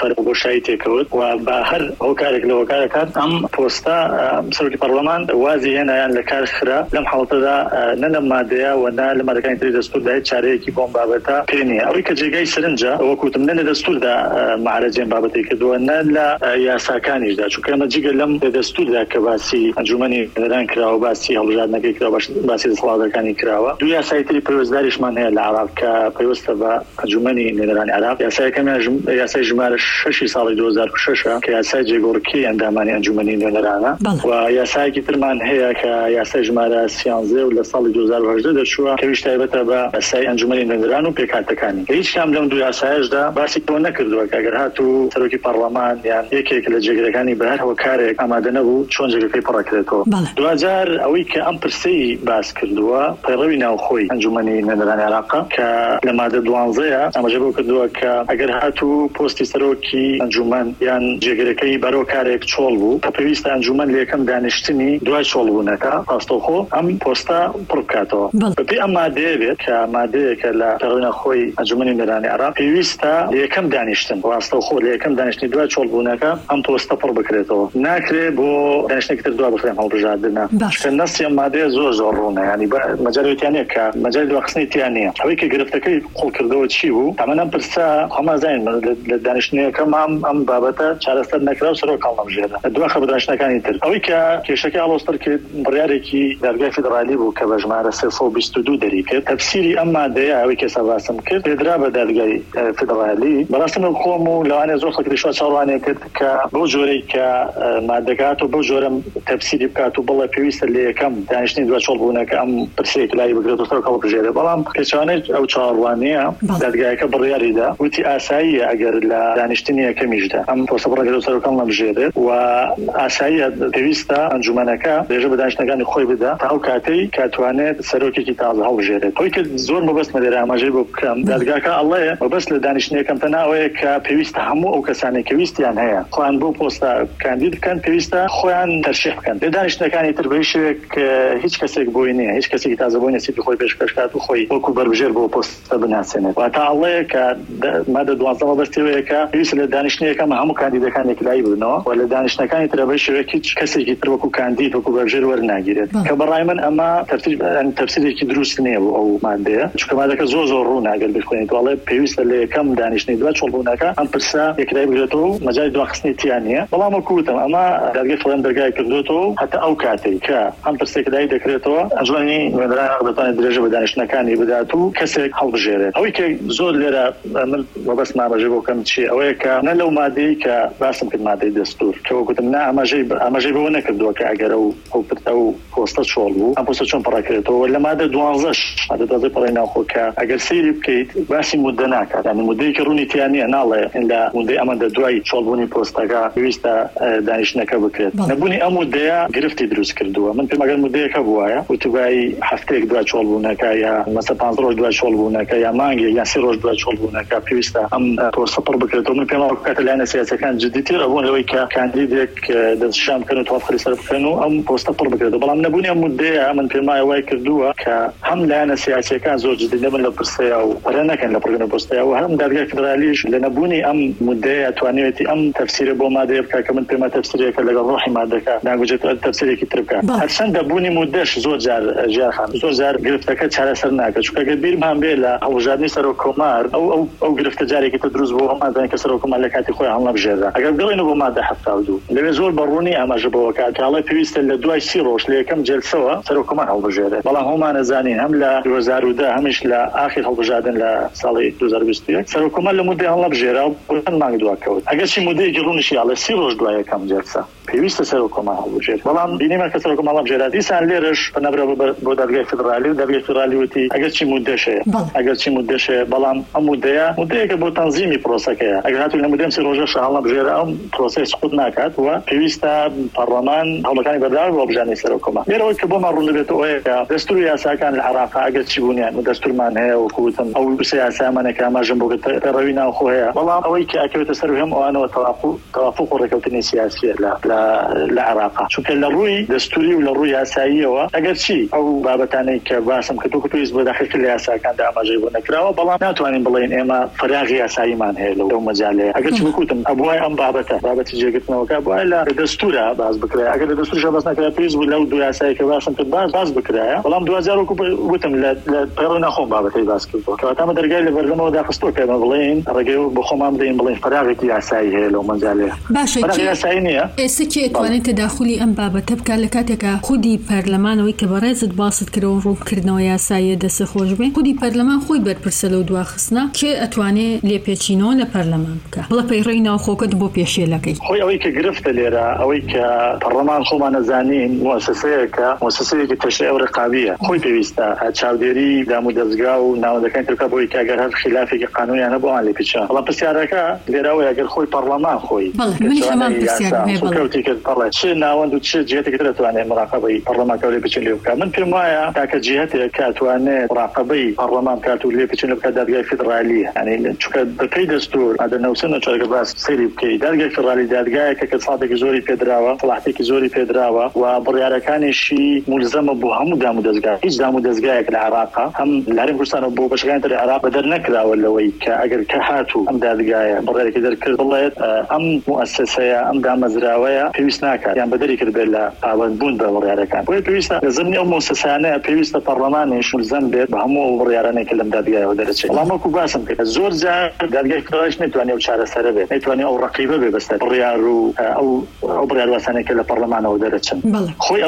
فرق بۆ شایی تێکەوت و بە هەر هۆکارێک لە هۆکارەکان ئەم پۆستە سەرۆکی پەرلەمان وازی هێنایان لە کار خرا لەم حاڵەتەدا نە لە مادەیە و نە لە مادەکانی تری دەستوردا هیچ چارەیەکی بۆم بابەتە پێ نییە ئەوەی کە جێگای سەرنجە وەکوتم نە لە دەستوردا معرەجێن بابەتی کردووە نە لە یاساکانیشدا چونکە ئەمە جگە لەم دەستوردا کە باسی ئەنجومەنی نێران کراوە باسی هەڵبژاردنەکەی کراوە باسی دەسەڵاتەکانی کراوە دوو یاسای تری پەیوەستداریشمان هەیە لە عێراق کە پەیوەستە بە ئەنجومەنی نێرانی عێراق یاسایەکەمیان یاسای ژمارە 6 ساڵی 2006 کە یاسای جێگۆڕکەی ئەندامانی ئەنجومەنی نێرانە و یاسایەکی ترمان هەیە کە یاسای ژمارە 13 و لە ساڵی 2018 دەچووە کە ویش تایبەتە بە یاسای ئەنجومەنی نێران و پێکهاتەکانی هیچ کام لەم دوو یاسایەشدا باسی تۆ نەکردووە کە ئەگەر هاتوو سەرۆکی پەرلەمان یان یەکێک لە جێگرەکانی بە هەر هۆکارێک ئامادە نەبوو چۆن جێگەکەی پڕەکرێتەوە دوجار ئەوەی کە ئەم پرسەی باس کردووە پەیڕەوی ناوخۆی ئەنجومەنی نێرانی عێراق کە لە مادە 12 ئەمەژە بۆ کردووە کە ئەگەر هاتوو پۆستی سەرۆکی ئەنجومەن یان جێگرەکەی بەرەو کارێک چۆڵ بوو کە پێویستە ئەنجومەن لە یەکەم دانیشتنی دوای چۆڵبوونەکە ڕاستەوخۆ ئەم پۆستە پڕ بکاتەوە بەپێی ئەم مادەیە بێت کە مادەیەکە لە پەیڕەوی ناوخۆی ئەنجومەنی نێرانی عێراق پێویستە لە یەکەم دانیشتن ڕاستەوخۆ لە یەکەم دانیشتنی دوای چۆڵبوونەکە ئەم پۆستە پڕ بکرێتەوە ناکرێت بۆ دانیشتێکی تر دوای بخرێن هەڵبژاردنە چکە نەسی ئەم مادەیە زۆر ڕوونە ینی مەجاالێتیان نیە کە مەجای دواخستنیتیان نییە ئەوەی کە گرفتەکەی قوڵ کردەوە چی بوو ئەمەم پرسا هەمازین لە دانیشتنیەکەم ئەم بابەتە چارەسەر نەکرا و سەرۆک هەڵنەبژێرە دوای بە دانیشتەکانی تر ئەوەی کە کێشەکە ئاڵۆستر کرد بڕیارێکی دەرگای فیدرالی بوو کە بە ژمارە 322 دەری کرد تەفسیری ئەم مادەیە ئەوەی کە سەباسم کرد پێدرا بە دەرگای فیدرالی بەڕاستم خۆم و لەوانەیە زۆر خەڵکی شوا چاڕوانێ کرد کە بۆ جۆرەی کە مادەکات و بۆ جۆرە تەفسیری بکات و بڵێ پێویستە لە یەکەم دانیشتنی دوای چۆڵبوونەکە ئەم پرسەیەک لای بگرێت و سەرۆک هەڵبژێرێت بەڵام پێچوانێت ئەو چاڕوانەیە دەرگایەکە بڕیاریدا وتی ئاساییە ئەگەر لە دانیشتنی یەکەمیشدا ئەم پۆستە بڕەگەرێت و سەرۆک هەڵنەبژێرێت و ئاساییە پێویستە ئەنجومەنەکە بێژە بە دانیشتەکانی خۆی بدا تا ئەو کاتەی کاتوانێت سەرۆکێکی تازە هەڵبژێرێت ئەوەی کە زۆر مەبەستمە لێرە ئاماژەی بۆ بکەم دادگاکە ئەڵێ مەبەست لە دانیشتنیەکەم تەنها ئەوەیە کە پێویستە هەموو ئەو کەسانی کە ویستیان هەیە خۆیان بۆ پۆستە کاندید بکەن پێویستە خۆیان تەرشیح بکەن لە دانیشتنەکانی تر بە شێوەیە هیچ کەسێک بۆی نییە هیچ کەسێکی تازە بۆی نەسیبی خۆی پێشکەشکات و خۆی وەکو بەربژێر بۆ پۆستە بناسێنێت واتە ئەڵەیە کە مادە 12 مەبەستەوەیە کە پێویستە لە دانیشتنیەکەم هەموو کاندیدەکانێک لای بنەوە و لە دانیشتنەکانی تر بە شێوەیە هیچ کەسێکی تر وەکو کاندید وەکو بەربژێر وەرناگیرێت کە بەڕای من ئەمە تەفسیرێکی دروست نییە بۆ ئەو مادەیە چونکە مادەکە زۆر ڕوون ئەگەر بخوێنیت وڵێ پێویستە لە یەکەم دانیشتنی دوای چۆڵبوونەکە ئەم پرسە یەکلای بگرێتەوە و مەجای دواخستنی تیان نییە بەڵام وەکوتم ئەمە دەرگای فڵێن دەرگای کردوێتەوە هەتا ئەو کاتێک کە ئەم پرسێک لای دەکرێتەوە ئەنجومەنی نێرانی عێراق دەتوانێت درێژە بە دانیشتنەکانی بدات و کەسێک هەڵبژێرێت ئەوەی کە زۆر لێرە من مەبەست مامەژەی بۆ کەم چی ئەوەیە کە نە لەو مادەی کە باسم کرد مادەی دەستور کە وەکوتم نا ئەمەژەی بەوە نەکردووە کە ئەگەر ئەو پۆستە چۆڵ بوو ئەم پۆستە چۆن پڕەکرێتەوە لە مادە 12 مادە 12 پڕی ناوخۆ کە ئەگەر سەیری بکەیت باسی مودە ناکات یعنی مودەی کە ڕوونی تیان نییە ناڵێ لە مودەی ئەمەدە دوای چۆڵبوونی پۆستەکە پێویستە دانیشتنەکە بکرێت نەبوونی ئەم مودەیە گرفتی دروست کردووە من پێم ئەگەر مودەیەکە بووایە وتوبای هەفتەیەک دوای چۆڵبوونەکە یا مەسە 5 ڕۆژ دوای چۆڵبوونەکە یا مانگێک یا 3 ڕۆژ دوای چۆڵبوونەکە پێویستە ئەم پۆستە پڕ بکرێتەوە من پێم کاتە لایەنە سیاسەکان جددیتر ئەبوون لەوەی کە کاندیدێک دەستشان بکەن و تەواف سەر بکەن و ئەم پۆستە پڕ بکرێتەوە بەڵام نەبوونی ئەم مودەیە من پێم وای کردووە کە هەم لایەنە سیاسیەکان زۆر جددی نەبن لە پرسەیە و پەرە نەکەن لە پڕگەنە پۆستەیە و هەم دادگای فیدرالیش لە نەبوونی ئەم مودەیە توانێتی ئەم تەفسیرە بۆ مادەیە بکات کە من پێمە تەفسیرێکە لەگەڵ ڕۆحی مادەکە ناگوجێت تەفسیرێکی تر بکات هەرچەندە بوونی مودەش زۆر جار ژیانخان زۆر جار گرفتەکە چارەسەر ناکات چونکە ئەگەر بیرمان بێ لە هەڵبژاردننی سەرۆک کۆمار ئەو گرفتە جارێکی تر دروست بوو هەمازانین کە سەرۆک کۆمار لە کاتی خۆی هەڵنەبژێرا ئەگەر بگەڕێنە بۆ مادە 72 لەوێ زۆر بەڕوونی ئاماژە بەوە کات کاڵای پێویستە لە دوای 30 ڕۆژ لە یەکەم جلسەوە سەرۆک کۆمار هەڵبژێرێت بەڵام هەمومان ئەزانین هەم لە 2010 هەمیش لە ئاخر هەڵبژاردن لە ساڵی 2021 سەرۆک کۆمار لە مودەی هەڵنەبژێرا و چەند مانگ دواکەوت ئەگەر چی مودەیەکی ڕوونیشی ئاڵێ 30 ڕۆژ دوای یەکەم جلسە پێویستە سەرۆک کۆمار هەڵبژێرێت بەڵام بینیمە کە سەرۆک کۆمار هەڵبژێرا دیسان لێرەش بنەبرە بۆ دادگای فیدرالی و دادگای فیدرالی وتی ئەگەر چی مودەشەیە بەڵام ئەم مودەیەکە بۆ تەنظیمی پرۆسەکەیە ئەگەر هاتووی لە مودەی 30 ڕۆژە هەڵنەبژێرا ئەم پرۆسەی سقوط ناکات و پێویستە پەرلەمان هەوڵەکانی بەردەوام بۆ بژانەی سەرۆک کۆمار لێرەوەی کە بۆمان ڕوون دەبێت ئەوەیە کە دەستور و یاساکان لە عێراق ئەگەر چی بوونیان و دەستورمان هەیە وەکوتم ئەو یاسامانێک ئاماژەم بۆ پەیڕەوی ناوخۆ هەیە بەڵام ئەوەی کە ئەکەوێتە سەر هەم ئەوانەوە تەوافق و ڕێکەوتنی سیاسیە لە لە عێراق چونکە لە ڕووی دەستوری و لە ڕووی یاساییەوە ئەگەر چی ئەو بابەتانەی کە باسم کردو کە پێویست بۆ داخلکرد لە یاساکاندا ئاماژەی بۆ نەکراوە بەڵام ناتوانین بڵێن ئێمە فەراغی یاساییمان هەیە لەو مەجالەیە ئەگەر چی بکوتم ئەبوای ئەم بابەتی جێگرتنەوەکە بووە لە دەستورە باز بکرێ ئەگەر لە دەستورش باز نەکرا پێویست بوو لەو دوو یاسایی کە باسم کرد باز بکرایە بەڵام 2000 وتم لە پەیڕۆی ناخۆم بابەتەی باز کردووە کەواتە ئەمە دەرگای لە بەردەمەوە داخستووە کە ئێمە بڵێن ڕێگەی بۆ خۆمان بدەین بڵێن فەراغێکی یاسایی هەیە لەو مەجالەیە باشە یاسایی نییە ئێستا کێ ئەتوانێت تەداخلی ئەم بابەتە بکات لە کاتێکە خودی پەرلەمانەوەی کە بەڕێزت باست کردەوە ڕوونکردنەوە یاساییە دەستە خۆش بێ خودی پەرلەمان خۆی بەرپرسە لەو دواخستنە کێ ئەتوانێت لێپێچینەوە لە پەرلەمان بکە بڵە پەیڕۆی ناوخۆکەت بۆ پێشێلەکەی خۆی ئەوەی کە گرفتە لێرە ئەوەی کە پەرلەمان خۆمان نەزانین مؤسسەیەکی تەشریع و ڕقابیە خۆی پێویستە چاودێری دام و دەستگا و ناوەندەکان ترکە بۆی کە ئەگەر هەر خلافێکی قانونیانە بۆیان لێپێچە بەڵام پرسیارەکە لێرەوەی ئەگەر خۆی پەرلەمان خۆی چه ناوەند و چه جهتێکی تر دەتوانێت مراقبەی پەرلەمان کە لێپێچین لێ بکات من پێم وایە تاکە جهتێک کە ئەتوانێت مراقبەی پەرلەمان بکات و لێپێچین لێ بکات دادگای فیدرالیە یعنی چونکە بەپێی دەستور ئەدە 1940 باس سەیری بکەی دادگای فیدرالی دادگایەکە کە ساڵێکی زۆری پێدراوە سەلاحەتێکی زۆری پێدراوە و بڕیارەکانیشی مولزەمە بۆ هەموو دام و دەستگا هیچ دام و دەستگایەک لە عێراق هەم لە هەرێم کوردستان بۆ بەشەکانی تر عێراق بەدەر نەکراوە لەوەی کە ئەگەر کە هاتوو ئەم دادگایە بڕیارێکی دەرکرد بڵێت ئەم مؤسسەیە ئەم دامەزراوەیە پێویست ناکات یان بەدەری کرد بێت لە پابەندبوون بە بڕیارەکان بۆیە پێویستە لە زمینی ئەو مؤسسانەیە پێویستە پەرلەمانیش مولزەم بێت بە هەموو بڕیارانێک لەم دادگایەوە دەرەچێت بەڵام وەکو باسم کرد زۆر جار دادگای فیدرالیش نەیتوانێت ئەو چارەسەرە بێت نەیتوانێت ئەو ڕقیبە بێت بەستە بڕیار و ئەو بڕیار واسانێک لە پەرلەمانەوە دەرەچن خۆی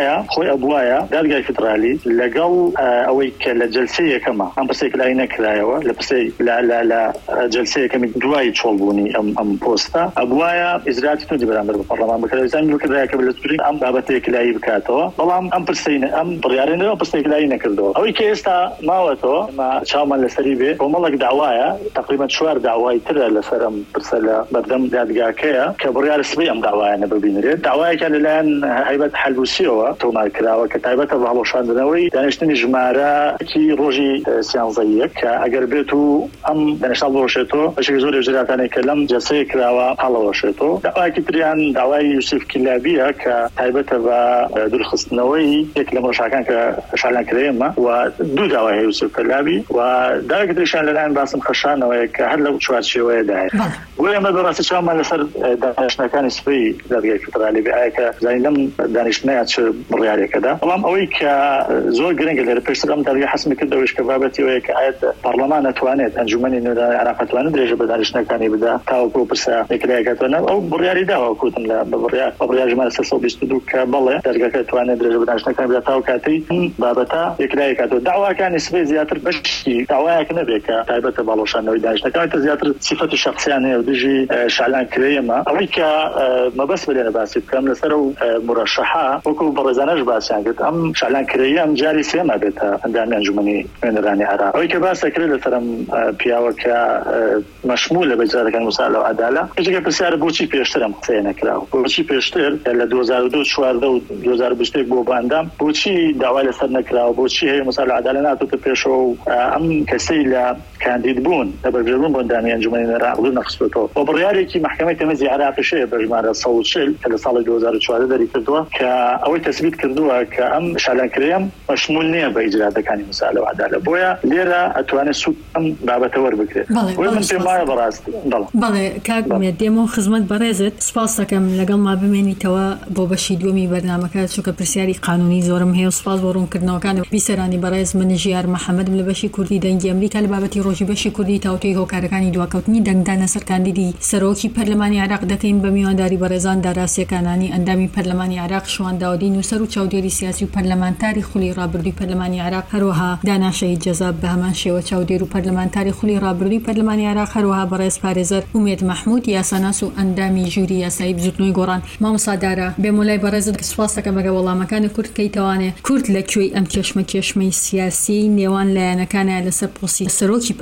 ئەبوایە دادگای فیدرالی لەگەڵ ئەوەی کە لە جەلسەی یەکەمە ئەم پرسێک لای نەکرایەوە لە پرسەی لە جەلسەی یەکەمی دوای چۆڵبوونی ئەم پۆستە ئەبوایە ئیجراعاتی توندی بەرامبەر بە پەرلەمان بکرێت زانین بکرایە کە لە سوورین ئەم بابەتێک لای بکاتەوە بەڵام ئەم بڕیارێنەوە پرسێک لای نەکردەوە ئەوەی کە ئێستا ماوەتەوە چاومان لەسەری بێ کۆمەڵێک داوایە تقریبا 4 داوای ترە لەسەر ئەم پرسە لە بەردەم دادگاکەیە کە بڕیار سبەی ئەم داوایانە ببینرێت داوایەکە لەلایەن هەیبەت حەلبوسیەوە تۆمار کراوە کە تایبەتە بە هەڵەشاندنەوەی دانیشتنی ژمارەکی ڕۆژی سیانزەیە کە ئەگەر بێت و ئەم دانیشتان بڕۆشێتەوە بەشێکی زۆری وەزارەتانێک کە لەم جەلسەیە کراوە هەڵەوەشێتەوە داوایەکی تریان داوای یوسف کیلابیە کە تایبەتە بە دوورخستنەوەی یەک لە مۆشاکان کە شالان کرێمە و دوو داوای یوسف کیلابی و داوایەکی تریشان لەلایەن باسم خەشانەوەیە کە هەر لەو چوارچێوەیەدایە بۆ ئێمە بەڕاستی چاومان لەسەر دانیشتنەکانی سبەی دادگای فیدرالی بێ ئایا کە زانین لەم دانیشتنەیە چ بڕیارێکەدا بەڵام ئەوەی کە زۆر گرنگە لێرە پێشتر ئەم دادگای حەسمی کردەوەش کە بابەتی ئەوەیە کە ئایا پەرلەمان ئەتوانێت ئەنجومەنی نوێنەرانی عێراق ئەتوانێت درێژە بە دانیشتنەکانی بدا تاوەکو پرسە یەکلایەکەتەوە ئەو بڕیاری داوە کوتم لە بڕیار ژمارە 322 کە بڵێ دادگاکە ئەتوانێت درێژە بە دانیشتنەکانی بدا تاو کاتەی بابەتە یەکلایەکەتەوە داواکانی سبەی زیاتر بەشی داوایەک نەبێت کە تایبەتە باڵۆشانەوەی دانیشتنەکانی تر زیاتر صفەتی شخصیان هەیە و دژی شعلان کرێمە ئەوەی کە مەبەست بلێنە باسی بکەم لەسەر و مرەشەحە وەکو بەڕێزانەش باسییان کرد ئەم شعلان کرێیە ئەم جاری سێمە بێتە ئەندامی ئەنجومەنی نوێنەرانی عێراق ئەوەی کە باس دەکرێت لەسەر پیاوە کە مەشمولە بە ئیجراعەتەکانی موساڵە و عەدالە هیچێکە پرسیارە بۆچی پێشتر ئەم قسەیە نەکراوە بۆچی پێشتر لە 2002 چواردە و 2021 بۆ بەندام بۆچی داوای لەسەر نەکراوە بۆچی هەیە موساڵە و عەدالە ناتوتە پێشەوە و ئەم کەسەی لە کاندید بوون لە بەرگەربوون بۆ ئەندامی ئەنجومەنی نوێنەران نەخستوێتەوە بۆ بڕیارێکی محکەمەی تەمەزی عێراقیشەیە بە ژمارە 140 کە لە ساڵی 2014 دەری کردووە کە ئەوەی تەثبیت کردووە کە ئەم شالانکرێم مەشمول نییە بە ئیجراعەتەکانی موساڵە و عەدالە بۆیە لێرە ئەتوانێت سوود ئەم بابەتە وەربگرێت من پێم وایە بەڕاستی بەڵێ کاک دێمەوە خزمەت بەڕێزت سپاس دەکەم لەگەڵ ما بمێنیتەوە بۆ بەشی دووەمی بەرنامەکە چونکە پرسیاری قانونی زۆرم هەیە و سپاس بۆ ڕوونکردنەوەکان بیسەرانی بەڕێز من ژیار محەممەدم لە بەشی کوردی دەنگی ئەمریکا لە بابەتی ڕۆژی بەشی کوردی تاوتوی هۆکارەکانی دواکەوتنی دەنگدانە سەر کاندیدی سەرۆکی پەرلەمانی عێراق دەکەین بە میوانداری بەڕێزان داراسیەکانانی ئەندامی پەرلەمانی عێراق شوان داودی نووسەر و چاودێری سیاسی و پەرلەمانتاری خولی ڕابردووی پەرلەمانی عێراق هەروەها داناشەی جەزاب بە هەمان شێوە چاودێر و پەرلەمانتاری خولی ڕابردووی پەرلەمانی عێراق هەروەها بەڕێز پارێزەر ئومێد محمود یاساناس و ئەندامی ژووری یاسایی بزوتنەوەی گۆڕان مامۆسادارە بێمولای بەڕێزت سپاس دەکەم بەگە وەڵامەکانی کورد کەیتەوانێ کورد لەکوێی ئەم کێشمەی سیاسی نێوان لایەنەکانە لەسەر پۆستی سەرۆکی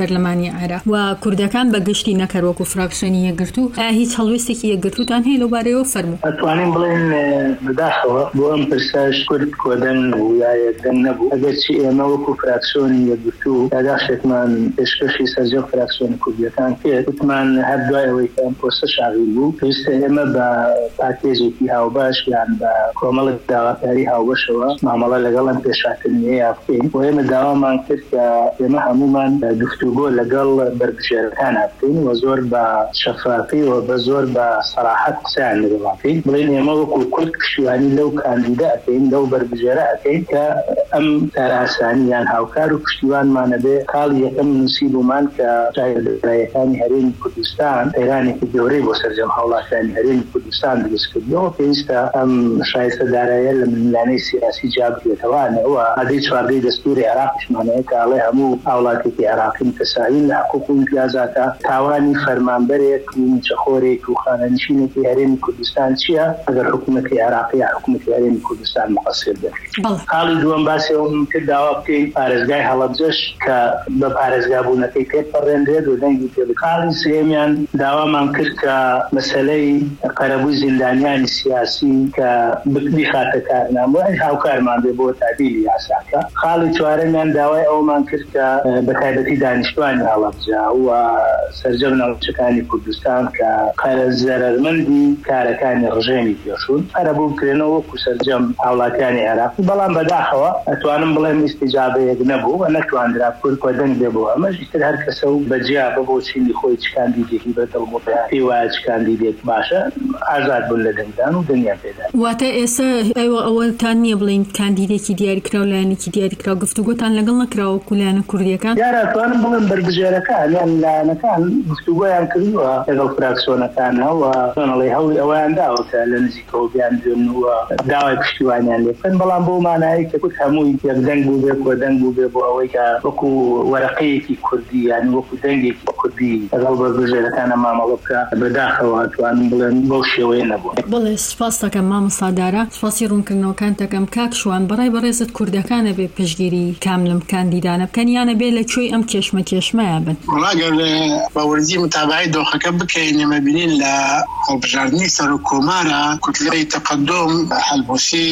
پەرلەمانی عێراق و کوردەکان بەگشتی نەکەر وەکو فراکسیۆنی یەکگرتوو هیچ هەڵوێستێکی یەکگرتووتان هەیە لەو بارەیەوە فەرموو. ئەتوانین بڵێن بەداخەوە بۆ ئەم پرسەش کورد کۆدەن بوو یا یەکدەنگ نەبوو ئەگەرچی ئێمە وەکو فراکسیۆنی یەکگرتوو داداشێکمان پێشکەشی سەرجەم فراکسیۆنی کوردیەکان کرد وتمان هەر دوای ئەوەی کە ئەم پۆستە شاغیل بوو پێویستە ئێمە بە پاکێجێکی هاوباش یان بە کۆمەڵێک داواکاری هاوبەشەوە مامەڵە لەگەڵ ئەم پێشاتنیەیە بکەین و ئێمە داوامان کرد کە ئێمە هەمومان گفتوگۆ لەگەڵ بەرگژێرەکان بکەین و زۆر بە شەفافی و بە زۆر بە سەراحەت قسەیان لەگەڵ بکەین بڵێن ئێمە وەکو کورد پشتیوانی لەو کاندیدا ئەکەین لەو بەرگژێرە ئەکەین کە ئەم کارئاسانی یان هاوکار و پشتیوانمانە بێ کاڵی یەکەم نووسیبوومان کە دارایەکانی هەرێمی کوردستان پەیرانێکی گەورەی بۆ سەرجەم هەوڵاتیانی هەرێمی کوردستان دروست کردەوە پێویستە ئەم شایستەدارایە لە میلانەی سیاسی جابێتەوەوە ئەدەی چواردەی دەستوری عێراقیشمانەیە کە ئاڵێ هەموو هاوڵاتێکی عێراقی متەساوین لە حقوق و امتیازاتە تاوانی فەرمانبەرێک و نیچەخۆرێک و خانەنشینێکی هەرێمی کوردستان چییە ئەگەر حکوومەتی عێراقی یا حکوومەتی هەرێمی کوردستان مقصر بێت. حاڵی دووەم باسی ئەوم کرد داوا بکەین پارێزگای هەڵەبجەش کە بە پارێزگابوونەکەی پێپەڕێنرێت و دەنگی پێ حاڵی سێمیان داوامان کرد کە مەسەلەی قەرەبووی زیندانیانی سیاسی کە بکبی خاتە کارنامە هاوکارمان بێ بۆ تعدیلی یاساکە. حاڵی چوارەمیان داوای ئەومان کرد کە بە تایبەتی دانیشتوانی هەڵەبجە و سەرجەم ناوچەکانی کوردستان کە قەرە زەرەرمەندی کارەکانی ڕژێمی پێشوون قەرەبوو بکرێنەوە وەکو سەرجەم هاوڵاتیانی عێراقی بەڵام بەداخەوە ئەتوانم بڵێم ئیستیجابەیەک نەبوو و نەتواندرا کورد کۆدەنگ بێ بۆ ئەمەش ئیتر هەر کەسە و بەجیا بۆ چینی خۆی چ کاندیدێکی بەدڵ پێی وایە چ کاندیدێک باشە ئازاد بوون لە دەنگدان و دنیا پێدا. واتە ئێستا ئەوەتان نییە بڵین کاندیدێکی دیاریکرا و لایەنێکی دیاریکرا گفتوگۆتان لەگەڵ نەکراوە کولایەنە کوردیەکان یارە ئەتوانم بڵێم بەرگژێرەکان یان لایەنەکان گفتوگۆیان کردووە لەگەڵ فراکسیۆنەکانەوە هەڵی هەوڵی ئەویان داوە کە لە نزیکەوە بیان بێن و داوای پشتیوانیان لێ بکەن بەڵام بۆ مانایی کە کورد هەمووی یەکدەنگ بوو بێ کۆدەنگ بوو بێ بۆ ئەوەی کە وەکو وەرەقەیەکی کوردی یان وەکو دەنگێکی کوردی لەگەڵ بەرگژێرەکانە مامەڵە بکە بەداخەوە ئەتوانم بڵێن بەو شێوەیە نەبوو. بڵێ سپاس دەکەم مامۆستادارە سپاسی ڕوونکردنەوەکان دەکەم کاک شوان بەڕای بەڕێزت کوردەکانە بێ پشتگیری کاملم کاندیدانە بکەن یانە بێ لە کوێی ئەم کێشمەیە بن. وڵاگەر باوەڕدی متابعی دۆخەکە بکەین ئێمە بینین لە هەڵبژاردننی سەر و کۆمارە کوتلەی تەقەدم هەلبوسی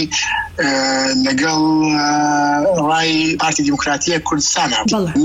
لەگەڵ ڕای پارتی دیموکراتیە کوردستانە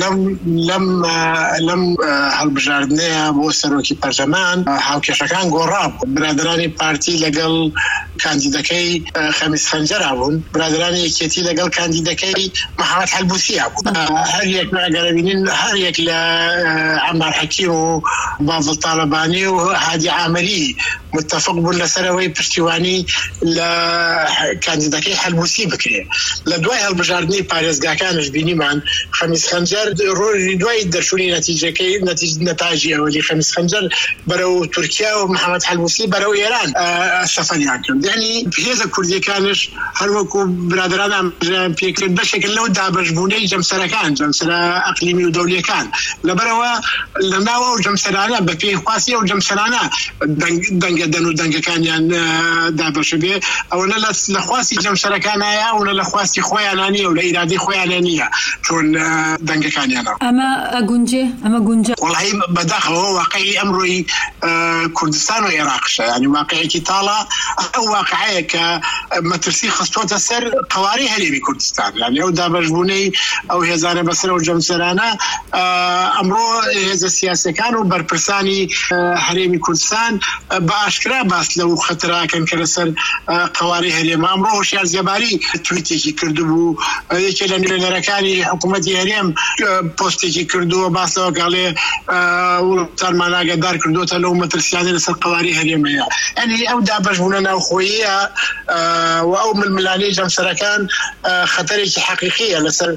لەم هەڵبژاردنەیە بۆ سەرۆکی پەرلەمان هاوکێشەکان گۆڕاب برادرانی پارتی لەگەڵ کاندیدەکەی خەمیس خەنجەرا بوون برادرانی یەکێتی لەگەڵ کاندیدەکەی محەممەد حەلبوسیە بوون هەر یەک ئەگەرە بینین هەر یەک لە عەمار حەکیم و بازڵ تاڵەبانی و هادی عامەری متفق بوون لەسەرەوەی پشتیوانی لە کاندیدەکەی حەلبوسی بکرێ. لە دوای هەڵبژاردننی پارێزگاکانش بینیمان خەمیس خەنجەر ڕۆژی دوای دەرچوونی نەتیجەکەی نەتاژی ئەوەی خەمیس خەنجەر بەرەو تورکیا و محەممەد حەلبوسی بەرەو ئێران سەفەریان کرد. یعنی هێزە کوردیەکانش هەروەکو برادران ئاماژەیان پێکرد بەشێکن لەو دابەشبوونەی جەمسەرەکان جەمسەرە ئەقلیمی و دەوڵیەکان لەبەرەوە لە ناوە و جەمسەرانە بە پێیخواسی و جەمسەرانە دەنگەدەن و دەنگەکانیان دابەشە بێ ئەوە لە خواستی جەمسەرەکانایە و لە خواستی خۆیانە نیە و لە ئیرادی خۆیانە نییە چۆن دەنگەکانیانە ئەمە گونجە وڵی بەداخەوە واقعی ئەمڕۆی کوردستان و عێراقشە ینی واقعەکی تاڵە ئەو واقعەیە کە مەترسی خستۆتە سەر قەواری هەرێمی کوردستان ینی ئەو دابەشبوونەی ئەو هێزانە بەسەر و جەمسەرانە ئەمڕۆ هێزە سیاسەکان و بەرپرسانی هەرێمی کوردستان بە ئاشکرا باس لەو خەتەراکەن کە لەسەر قەواری هەرێمە ئەمڕۆ هۆشیار زێباری تویتێکی کردبوو یەکێ لە نوێنەرەکانی حکوومەتی هەرێم پۆستێکی کردووە باسەوە گاڵێ وڵاتمان ئاگادار کردوتە لەو مەترسیانە لەسەر قەواری هەرێمەیە ئەنی ئەو دابەشبوونە ناوخۆییە و ئەو ململانەی جەمسەرەکان خەتەرێکی حەقیقیە لەسەر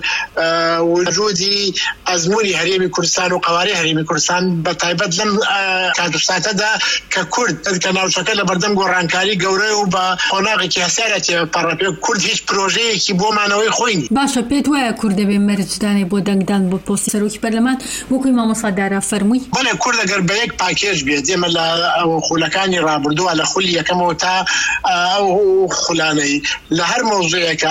وجودی ئەزموونی هەرێمی کوردستان و قەواری هەرێمی کوردستان بە تایبەت لەم کاتژساتەدا کە کورد کە ناوچەکە لە بەردەم گۆڕانکاری گەورەی و بە قۆناغێکی هەسارەتی پەڕەپێ کورد هیچ پرۆژەیەکی بۆمانەوەی خۆی باشە پێت وایە کورد دەبێ مەرجدانێ بۆ دەنگدان بۆ پۆستی سەرۆکی پەرلەمان وەکوی مامۆستادارە فەرمووی بەڵێ کورد ئەگەر بە یەک پاکێژ بێت ئێمە لە خولەکانی ڕابردووە لە خولی یەکەمەوە تا ئەو خولانەی لە هەر مۆزوعێکە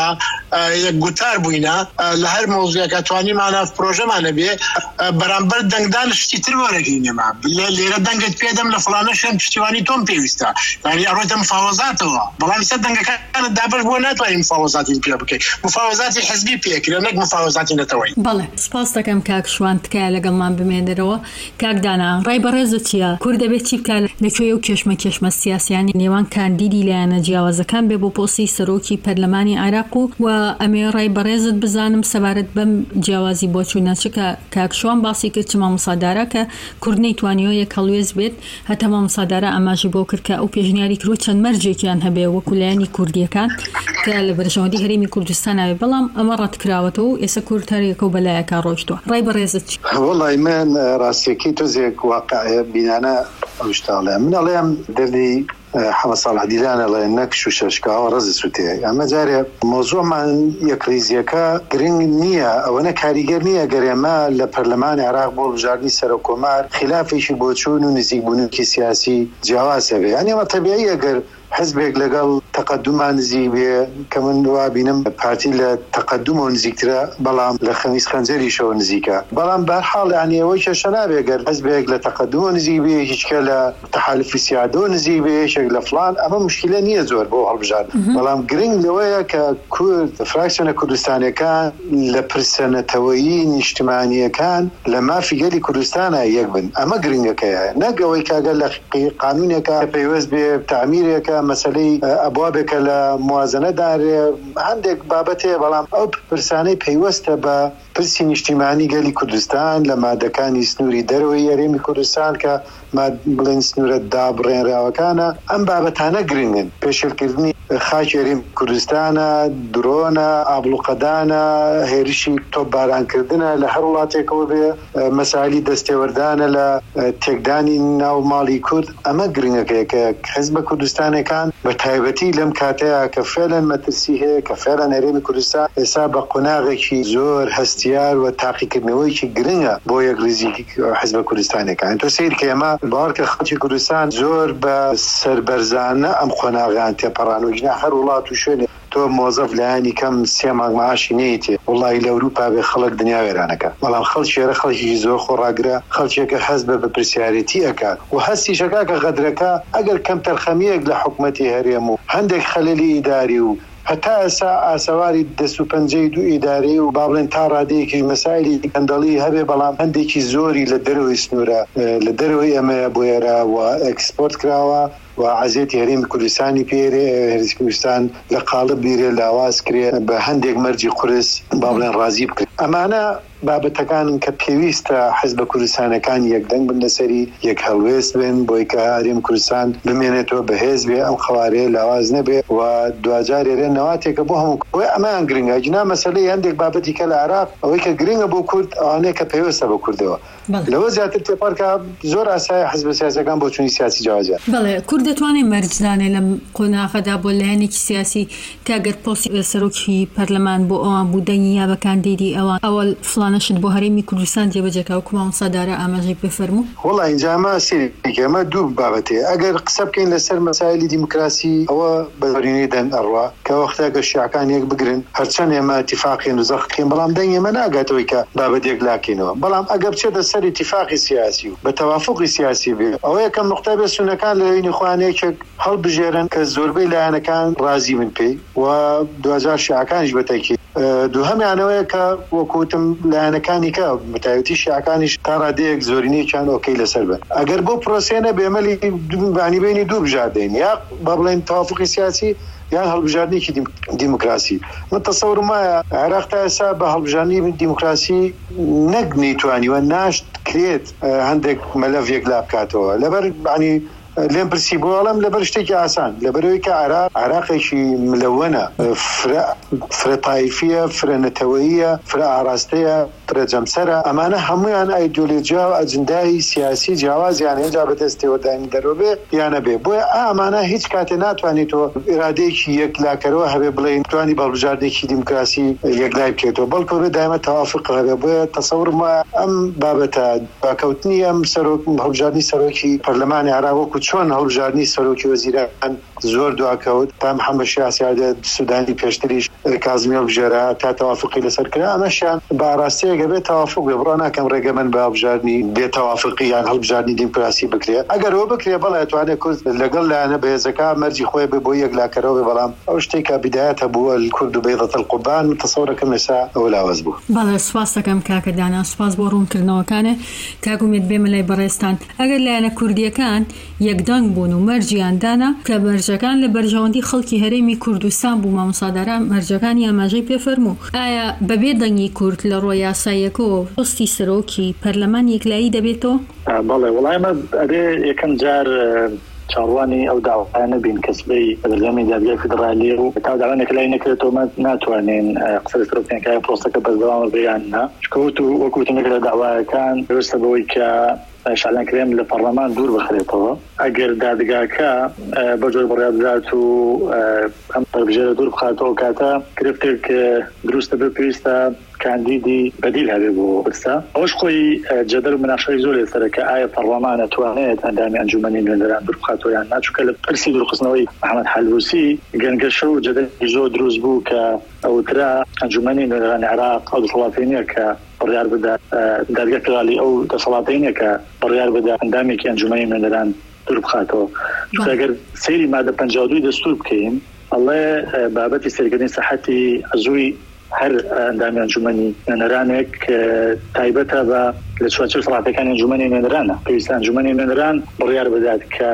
گوتار بووینە لە هەر مۆزوعەکە توانیمانە پرۆژەمانە بێ بەرامبەر دەنگدان شتی تر وەرەگەینەمە لێرە دەنگت پێدەم لە فڵانە شوێن پشتیوانی تۆم پێویستە یعنی ئەڕۆیتە مفاوەزاتەوە بەڵام سەر دەنگەکانت دابەش بۆ ناتوانین مفاوەزاتی پێ بکەیت مفاوەزاتی حزبی پێکرێ نەک مفاوەزاتی نەتەوەی. بەڵێ سپاس دەکەم کاک شوان تکایە لەگەڵمان بمێنەرەوە. کاک دانا ڕای بەڕێزت چییە؟ کورد دەبێت چی بکات لەکوێ و کێشمە سیاسیانی نێوان کاندیدی لایەنە جیاوازەکان بێ بۆ پۆستی سەرۆکی پەرلەمانی عێراق و ئەمێ ڕای بەڕێزت بزانم سەبارەت بەم جیاوازی بۆ چوونە چکە کاک شوان باسی کرد چما مەسادارە کە کورد نەیتوانیەوە یەک هەڵوێز بێت هەتا مەسادارە ئەماژی بۆ کرد کە ئەو پێشنیاری کرد چەند مەرجێکیان هەبێ وەکو لایەنی کوردیەکان کە لە بەرژەوەندی هەرێمی کوردستان ناوێ بەڵام ئەمە ڕەتکراوەتەوە و ئێستا کورد هەرێکە و بەلایەکە ڕۆیشتووە. ڕای بەڕێزت چی؟ وەڵی من ڕاستیەکەی تۆزێک واقعە بینانە ئەو شتاڵێ من ئەڵێم دەردی حەمە ساڵح دیلانە لە نەکش و شەشکاوە ڕەزی سووتێ ئەمە جارێ مۆزوعمان یەکلیزیەکە گرنگ نییە ئەوەنە کاریگەر نییە گەرێمە لە پەرلەمانی عێراق بۆ بژاردننی سەرۆکۆمار خلافێکی بۆچوون و نزیکبوونکی سیاسی جیاوازە بێ یعنی ئەمە تەبیعیە گەر حزبێک لەگەڵ تەقەدومان نزیک بێ کە من وابینم پارتی لە تەقەدومەوە نزیکترە بەڵام لە خەمیس خەنجەریشەوە نزیکە بەڵام بەرحاڵ ینی ئەوەی کێشە نابێ گەر حزبێک لە تەقەدومەوە نزیک بێ هیچکە لە تەحالفی سیادۆ نزیک بێ یەکێک لە فڵان ئەمە مشکلە نییە زۆر بۆ هەڵبژاردن بەڵام گرنگ لەوەیە کە کورد فراکسیۆنە کوردستانیەکان لە پرسەنەتەوەیی نیشتیمانیەکان لە مافی گەلی کوردستانە یەک بن ئەمە گرنگەکەیە نەک ئەوەی کاگەر لە قانونێکە پەیوەست بێ تعمیرێکە مەسەلەی ئەبوابێکە لە موازنەدارێ هەندێک بابەتەیە بەڵام ئەو پرسانەی پەیوەستە بە پرسی نیشتیمانی گەلی کوردستان لە مادەکانی سنووری دەرەوەی هەرێمی کوردستان کە بڵێن سنوورە دابڕێنراوەکانە ئەم بابەتانە گرنگن پێشێلکردنی خاکی هەرێمی کوردستانە درۆنە ئابلوقەدانە هێرشی تۆپ بارانکردنە لە هەر وڵاتێکەوە بێ مەسالی دەستێوەردانە لە تێکدانی ناو ماڵی کورد ئەمە گرنگەکەیە کە حیزبە کوردستانەکان بە تایبەتی لەم کاتەیە کە فێلەن مەترسی هەیە کە فێلەن هەرێمی کوردستان ئێستا بە قۆناغێکی زۆر هەستیار و تاقیکردنەوەیکی گرنگە بۆ یەکریزی حیزبە کوردستانەکان تۆ سیر کە ئێمە باوەڕکە خەڵکی کوردستان زۆر بە سەربەرزانە ئەم قۆناغیان تێپەڕانوەژنا هەر وڵات و شوێنێ تۆ مۆزەف لایانی کەم سێ مانگ مەعاشی نەیتێ وڵی لە ئەوروپا بێ خەڵک دنیا وێرانەکە بەڵام خەڵکیێرە خەڵکی زۆر خۆڕاگرە خەڵکێکە هەست بە پرسیارەتی ئەکات و هەستیشەکە کە غەدرەکە ئەگەر کەم تەرخەمیەک لە حکومەتی هەرێم و هەندێک خەلەلی ئیداری و هەتا ئێستا ئاسەواری دەست و پەنجەی دوو ئیداری و با بڵێن تا ڕادەیەکی مەسایلی گەندەڵی هەبێ بەڵام هەندێکی زۆری لە دەرەوەی سنوورە لە دەرەوەی ئەمەیە بۆ ئێرە و ئەکسپۆرت کراوە و عزیەتی هەرێمی کوردستانی پێرێ هەرێمی کوردستان لە قاڵب بیرێ لاواز کرێ بە هەندێک مەرجی قورس با بڵێن ڕازی بکرێت ئەمانە بابەتەکانن کە پێویستە حیزبە کوردستانەکان یەکدەنگ بن لەسەری یەک هەڵوێست بن بۆی کە هەرێمی کوردستان بمێنێتەوە بەهێز بێ ئەم خەوارەیە لاواز نەبێ و دوجار ێرە نەواتێکە بۆ هەموو ئەمان گرنگە جنا مەسەلەی هەندێک بابەتی کە لە عێراق ئەوەی کە گرنگە بۆ کورد ئەوانەیە کە پێویستە بە کوردەوە لەوە زیاتر تێپەڕکە زۆر ئاسایە حیزبە سیاسیەکان بۆ چوونی سیاسی جیاوازە. بەڵێ کورد دەتوانێت مەرجدانێ لەم قۆناغەدا بۆ لایەنێکی سیاسی کاگەر پۆستی سەرۆکی پەرلەمان بۆ ئەوان بوودەنی یا بەکان دیدی ئەوە فڵانەشت بۆ هەرێمی کوردستان جێبەجێکا و کومام سەدارە ئاماژەی بفەرموو. وەڵی اینجامە سێمە دوو بابەتەیە ئەگەر قسە بکەین لەسەر مەسایلی دیموکراسی ئەوە بەبرینەی دەن ئەڕوا کە وەختەکە شیعەکان یەک بگرن هەرچەند ئێمە اتفاقین و زەخکەین بەڵام دەنگ ئێمە ناگاتەوەی کە بابەتێک لاکەینەوە بەڵام ئەگەر بچێتە سەر اتفاقی سیاسی و بە تەوافقی سیاسی بێ ئەوە یەکەم نوقتە بێ سونەکان لە بینی خوانەیەکێک هەڵبژێرن کە زۆربەی لایەنەکان ڕازی من پێی و 2000 شیعەکانیش بەتەکی دووهەمیانەوەیە کە وەکوتم لایەنەکانی کە متایەتی شیعەکانیش تا ڕادەیەک زۆرینەیەکیان ئۆکەی لەسەر بن ئەگەر بۆ پرۆسێنە بێمەلی بانی بینی دوو بژاردەین یا با بڵێن تەوافقی سیاسی یان هەڵبژاردنێکی دیموکراسی من تەسەورم وایە عێراق تا ئێستا بە هەڵبژاردنی دیموکراسی نەک نەیتوانیوە ناشت کرێت هەندێک مەلەڤێک لا بکاتەوە لەبەر عنی لێم پرسی بۆڵم لەبەر شتێکی ئاسان لەبەرەوەی کە عێراقێکی ملەوەنە فرە تایفیە فرە نەتەوەییە فرە ئاراستەیە فرە جەمسەرە ئەمانە هەمویان ئایدۆلۆژیا و ئەجندای سیاسی جیاوازیان هێنجا بەدەستێوەدانی دەرەوە بێ یانە بێ بۆیە ئەمانە هیچ کاتێ ناتوانێتەوە ئیرادەیەکی یەکلاکەرەوە هەبێ بڵێن توانی بەڵبژاردێکی دیموکراسی یەکلای بکێتەوە بەڵکو بێ دایمە تەوافق هەبێ بۆیە تەسەورم وایە ئەم بابەتە باکەوتنی ئەم هەڵبژاردنی سەرۆکی پەرلەمانی عێراق وەکو چۆن هەڵبژاردنی سەرۆکی وەزیران زۆر دواکەوت تا محەممەد شیعسیادە سودانی پێشتریش کازمی هەڵبژێرا تا تەوافقی لەسەر کرا ئەمەشیان باڕاستەیەگە بێت تەوافق بێ بڕۆ ناکەم ڕێگە من بە هەڵبژاردننی بێتەوافقی یان هەڵبژاردننی دیموکراسی بکرێت ئەگەر ئەوە بکرێ بەڵێ توانێت کورد لەگەڵ لایەنە بەهێزەکە مەرجی خۆی بێ بۆ یەکلاکەرەوە بەڵام ئەو شتێکە بیدایەتە بووە کورد و بەیضەت القوربان تەسەورەکەم ئێستا ئەوە لاوەز بوو. بەڵێ سوپاس دەکەم کاکە دانا، سوپاس بۆ ڕوونکردنەوەکانە. کاگومێت بێمە لای بەڕێستان ئەگەر لایەنە کوردیەکان یەکدەنگ بوون و مەرجیان دانا کە مەرجەکان لە بەرژەوەندی خەڵکی هەرێمی کوردستان بوو مامۆساداران مەرجەکانی ئاماژەی پێفەرموو ئایا بەبێ دەنگی کورد لە ڕۆی یاساییەکەوە پۆستی سەرۆکی پەرلەمان یەکلایی دەبێتەوە؟ بەڵێ وڵایمە ئەبێ یەکەم جار چاڕوانی ئەو داوایانە بین کەسبەی بەرگەمی دادگای فیدرالی و تا داوانێک لای نەکرێتەوە ناتوانین قسەی سەرۆکیەکانی پرۆسەکە بەردەوام بگەیاندنا چکەوت و وەکوتنێک لە داوایەکان پێویستە بەوەی کە شعلانکرێم لە پەرلەمان دوور بخرێتەوە ئەگەر دادگاکە بەجۆر بڕیار بدات و ئەم هەڵبژێرە دوور بخاتەوە کاتە گرفتێک دروستە بێ پێویستە کاندیدی بەدیل هەبێ بۆ برسا ئەوش خۆی جەدەل و مناقشەی زۆر لەسەرەکە ئایا پەرلەمان ئەتوانێت ئەندامی ئەنجومەنی نوێنەران دوور بخاتەوە یان ناچووکە لە پرسی دوورخستنەوەی محەممەد حەلبوسی گەنگەشە و جەدەلی زۆر دروست بوو کە ئەوترا ئەنجومەنی نوێنەرانی عێراق ئەو دەسەڵاتێنیە کە بڕیار بدا دادگای فیدرالی ئەو دەسەڵاتێنیە کە بڕیار بدا ئەندامێکی ئەنجومەنی نوێنەران دوور بخاتەوە. ئەگەر سەیری مادە 52 دەستور بکەین ئەڵێ بابەتی سەرکردنی سەحەتی ئەزووی هەر ئەندامی ئەنجومەنی نوێنەرانێک تایبەتە بە لە چوارچێو سەڵاتەکانی ئەنجومەنی نوێنەرانە پێویستە ئەنجومەنی نوێنەران بڕیار بدات کە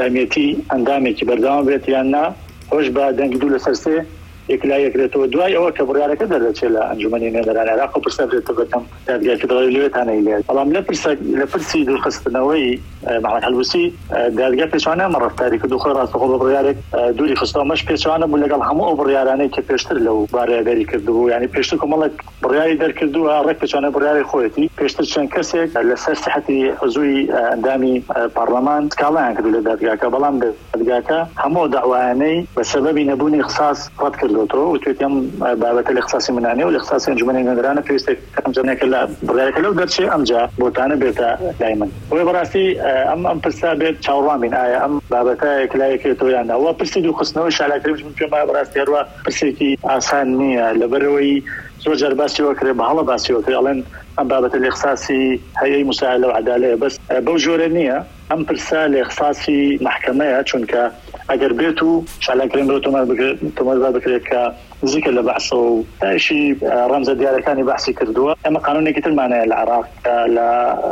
ئەندامێکی بەردەوام بێت یان نا هۆش بە دەنگی دوو لەسەر سێ یەکلای یەکرێتەوە دوای ئەوە کە بڕیارەکە دەردەچێت لە ئەنجومەنی نوێنەران عێراق و پرسە بێتەوە بەتەم دادگای فیدرالی لەوێتانە ئیلێت بەڵام لە پرسی دوورخستنەوەی محەممەد حەلبوسی دادگای پێچوانە ئەمە ڕەفتاری کرد و خۆی ڕاستەخۆ بە بڕیارێک دووری خستەوە مەش پێچوانە بوو لەگەڵ هەموو ئەو بڕیارانەی کە پێشتر لەو بارەیە دەری کردبوو یعنی پێشتر کۆمەڵێک بڕیاری دەرکردووە ڕێک پێچوانە بڕیاری خۆیەتی پێشتر چەند کەسێک لەسەر سەحەتی عزووی ئەندامی پەرلەمان سکاڵایان کردو لە دادگاکە بەڵام دادگاکە هەموو داوایانەی بە سەبەبی نەبوونی اختصاص ڕەت کردوەوە و توێتیان بابەتە لە اختصاصی منانێ و لە اختصاصی ئەنجومەنی نوێنەرانە پێویستە ئەمجارێکە لە بڕیارەکە لەو دەرچێ ئەمجا بۆتانە بێتە لای من وێ بەڕاستی ئەم پرسا بێت چاوەڕوان بین ئایا ئەم بابەتە یەکلایەکێتەوە یان ئەوە پرسی دوورخستنەوەی شالاکرێمش من پێم وایە بەڕاستی هەروە پرسێکی ئاسان نییە لەبەرەوەی زۆر جار باسیەوە کرێ بە هەڵە باسیەوە کرێ ئەڵێن ئەم بابەتە لە اختصاصی هەیەی مساعدە و عەدالەیە بەس بەو جۆرە نییە ئەم پرسا لە اختصاصی محکەمەیە چونکە ئەگەر بێت و شالاکرێم بۆ تۆمەتبا بکرێت کە نزیکە لە بەحسە و داعشی ڕەمزە دیارەکانی بەحسی کردووە ئەمە قانونێکی ترمانەیە لە عێراق لە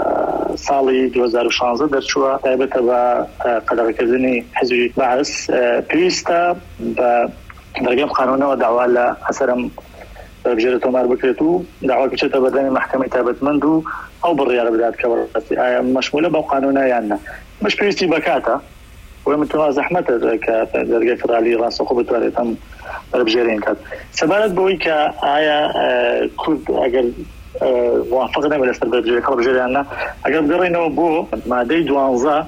ساڵی 2016 دەرچووە تایبەتە بە قەدەغەکردنی حزبی بەعث پێویستە بە دەرگای قانونەوە داوا لە ئەسەرم بەبژێرە تۆمار بکرێت و داوا بچێتە بەردەمی محکەمەی تایبەتمەند و ئەو بڕیارە بدات کە بەڕاستی ئایا مەشمولە بەو قانونە یان نە مەش پێویستی بەکاتە ومتوا زەحمەتە کە دەرگای فیدرالی ڕاستەخۆ بتوانێت ئەم بەربژێرەیان کات سەبارەت بەوەی کە ئایا کورد ئەگەر موافق نەبێت لەسەر بەربژێرەکە بەربژێریانە ئەگەر بگەڕێنەوە بۆ مادەی 12